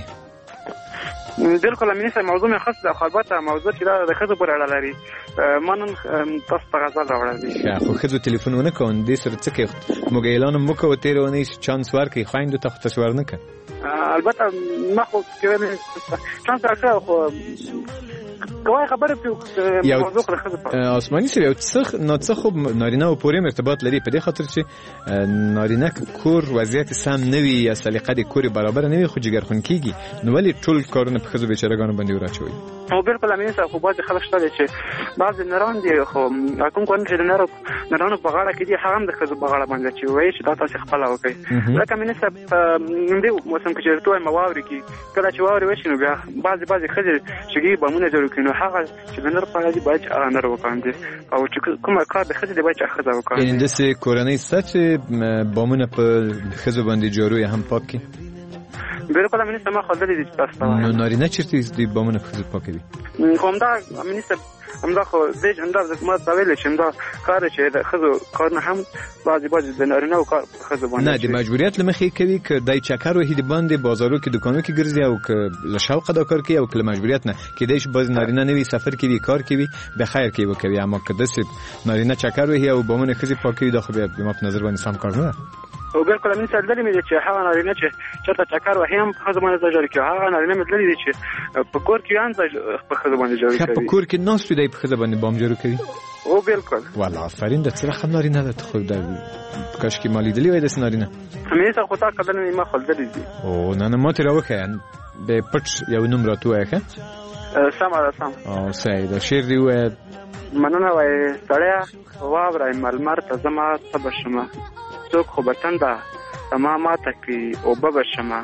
بالکل امین صاحب، موضوع مې خاص ده، خو البته موضوع چې دا د ښځو پورې اړه لري. ما نن تاسو ته غزل راوړی دی. خو ښځو تلیفون ونه کوو، دې سره څه کوي؟ موږ اعلان هم وکړو تېره اونۍ چې چانس ورکړئ، خویندو ته خو تاسو ورنه کړه. البته ما خو چانس راکړی، خو کومه خبره په موضوع خو ښځو آسماني سره یو څه ناڅه خو نارینه او پورې ارتباط لري، په دې خاطر چې نارینه کور وضعیت سم نه وي یا سلیقه د کور برابر نه وي خو جګرخون کیږي، نو ولې ټول کارونه په ښځو بیچارهګانو باندې وراچوي؟ او بالکل امین صاحب، خو بعضې خلک شته چې بعضې نران دي، خو کوم کارونه چې د نرانو په غاړه کې دي هغه هم د ښځو په غاړه باندې چې وایي چې دا تاسې خپله وکړئ. لکه امین صاحب دې موسم کې چې درته وایم واورې کې کله چې واورې وشي نو بیا بعضې ښځې شګې بامونه جوړ کړي، نو هغه چې د نر په اړه دي باید چې هغه نر وکاندي، او چې کومه کار د ښځې دی باید چې ښځه وکاندي. یعنې داسې کورنۍ شته چې بامونه په ښځو باندې جارو یې هم پاک کړي؟ بالکل امین صاحب، ما خدلې دي چې تاسو ته وایم. نو نارینه چېرته دوی بامونه په ښځو پاکوي؟ خو همدا امین صاحب، همدا خو همدا ما ته ویلې چې همدا کار چې د ښځو کارونه هم بعضې د نارینه‌و کار په ښځو باندې نه د مجبوریت له مخې کوي، که دی چکر وهي د باندې بازارو کې دوکانو کې ګرځي، او که له شوقه دا کار کوي، او که له مجبوریت نه کېدای شي بعضې نارینه نه وي، سفر کوي، کار کوي، بیا خیر کوي وکوي. اما که داسې نارینه چکر وهي او بامونه ښځې پاکوي، دا خو بیا ما په نظر باندې سم کار نه ده. او بالکل امین صاحب، دلې مې دي چې هغه نارینه چې چېرته چکر وهي هم په ښځو باندې ځای جوړ کوي، هغه نارینه مې دلې دي چې په کور کې هم ځای په ښځو باندې جوړ کوي. په کور کې ناست وي دی په ښځه باندې بام جوړ کوي. او بالکل. والله آفرین، د څه رقم نارینه ده؟ خو کاشکې ما لیدلي وای داسې نارینه. امین صاحب، خو تا قدر مې ما خلدلي دي. او نه ما ترې راوښیه د پټ یو نوم راته ووایه ښه. سمه ده، سم. او صحیح ده، شعر دې ووایه. مننه وایي سړیه واوره ملمر ته زما صبر شمه، څوک خو به تنده ما ماته کړي اوبه به شمه،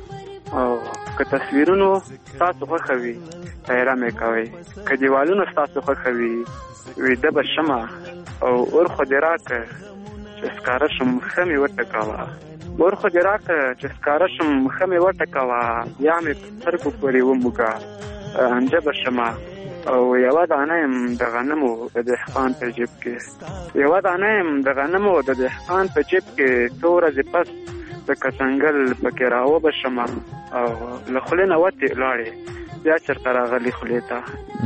او که تصویرونو ستاسو خوښه وي پیره مې کوئ، که دیوالونه ستاسو خوښه وي ویده به شمه، او اور خو دې راکړه چې ښکاره شم ښه مې وټکوه، اور خو دې راکړه چې ښکاره شم ښه مې وټکوه، یا مې په سترګو پورې وموږه انجه به شمه، او یوه دانه یم د غنمو د دهقان په جیب کې، یوه دانه یم د غنمو د دهقان په جیب کې، څو ورځې پس د کڅنګل پکې راوبه شمه، او له خولې نه وتې لاړې بیا چېرته راغلي خولې ته،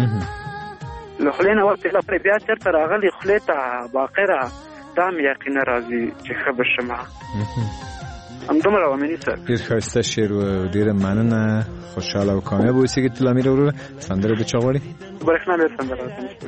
له خولې نه وتې لاړې بیا چېرته راغلي خولې ته، باقره دا مې یقینه راځي چې ښه به شمه. همدومره ومني صاحب. ډېر ښایسته شعر و، ډېره مننه، خوشحاله او کامیاب اوسېږي تلامیر وروره. سندره د چا غواړي؟ برېښنا ډېر سندره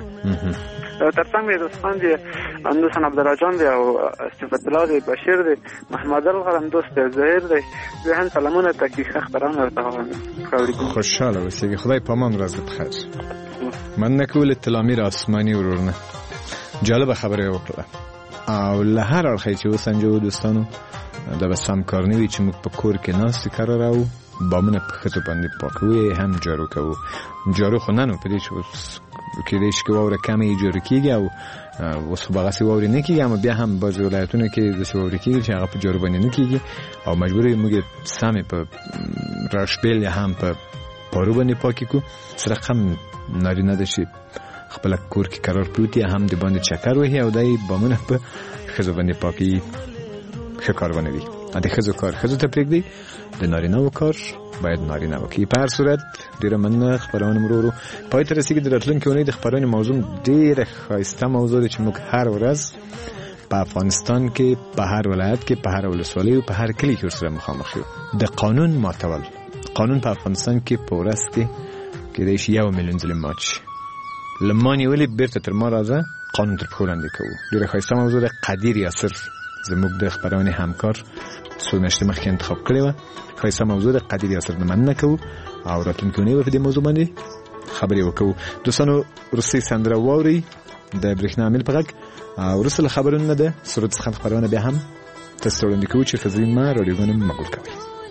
تر څنګ مې دوستان دي، اندوسن عبدالله دی، او صفت الله دی، بشیر دی، محمد الغرم دوست دی، زهیر دی، بیا هم سلامونه ته کې ښه خبرونه ورته واورېږو. خوشحاله اوسېږي، خدای پامان ورځ دې په خیر. مننه کوو له تلامیر آسماني ورورونه. جالبه خبره وکړه، او له هر اړخه چې وسنجو دوستانو دا به سم کار نه وي چې موږ په کور کې ناستې کاره راو بامونه په ښځو باندې پاکوو، هم جارو کوو. جارو خو نه نو په دې چې اوس کېدای شي که واوره کمه یې جارو کېږي، او اوس خو به هغسې واورې نه کېږي، اما بیا هم بعضې ولایتونو کې داسې واورې کېږي چې هغه په جارو باندې نه کېږي، او مجبور یې موږ یې سمې په راشبیل یا هم په پارو باندې پاکې کړو. څه رقم نارینه ده چې خپله کور کې قرار پروت یا هم د باندې چکر وهي، او دا یې بامونه په ښځو باندې پاکوي. ښه کار ونه وي، د ښځو کار ښځو ته پرېږدئ، د نارینه‌و کار باید نارینه وکړي. په هر صورت ډېره مننه. خپرونه ورو ورو پای ته رسېږي. د راتلونکې اونۍ د خپرونې موضوع ډېره ښایسته موضوع ده چې موږ هر ورځ په افغانستان کې په هر ولایت کې په هر ولسوالۍ او په هر کلي کې ورسره مخامخ یو. د قانون ماتول قانون په افغانستان کې په ورځ کې کېدای شي 1 میلیون ځله مات شي. له ما نیولې بیرته تر ما راځه قانون تر پښو لاندې کوو. ډېره ښایسته موضوع ده. قدیر یاسر زموږ د خبرونې همکار څو میاشتې مخکې انتخاب کړې وه. ښایسته موضوع ده. قدیر یاسر نه مننه کوو او راتلونکې اونۍ به په دې موضوع باندې خبرې وکړو. دوستانو وروستۍ سندره واورئ د برېښنا عامل په غږ. وروسته له خبرونو نه ده سرود څخه خبرونه بیا هم تاسو ته وړاندې کوو چې فضلي ما راډیوګانې مقبول کوئ.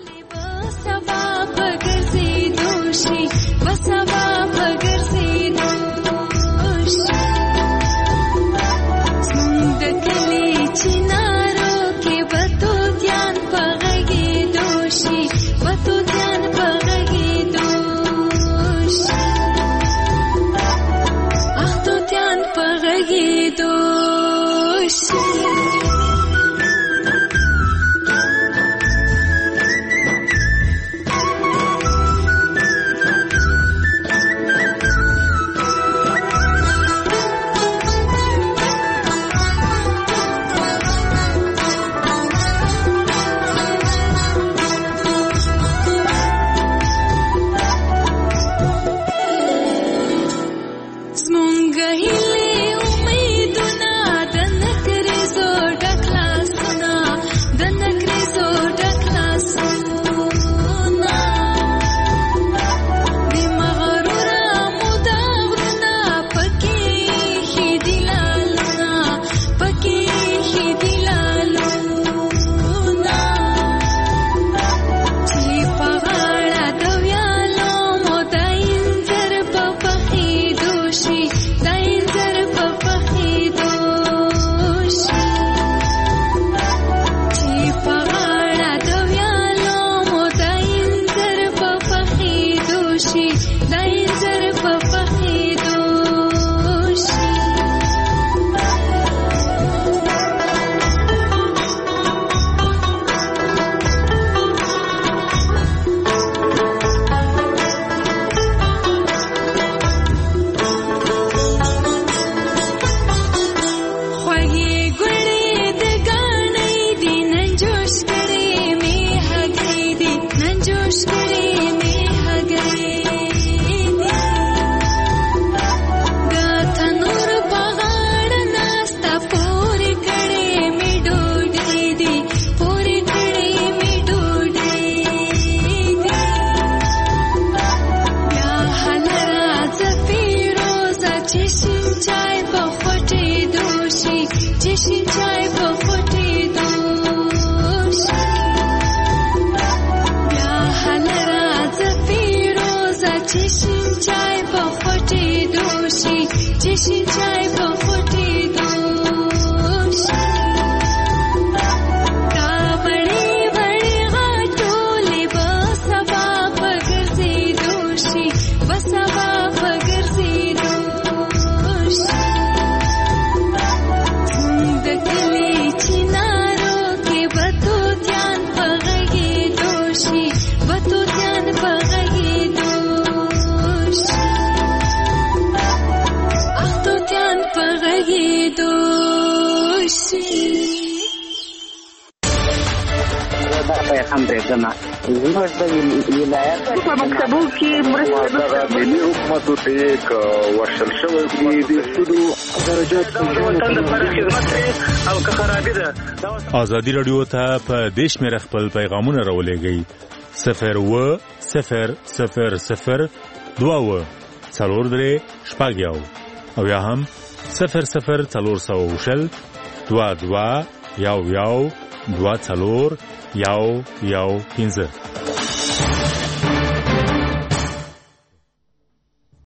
هم درېږم زموږ د ولایت په مکتبو کې مرسته ملي حکومتو ته یک ورشل شوی د سودو درجات د وطن لپاره خدمت کوي او که خرابې ده. ازادي راډیو ته په دې شمېره خپل پیغامونه راولېږئ 01000 22 شپږ او یا هم 00400 22 11 24 15.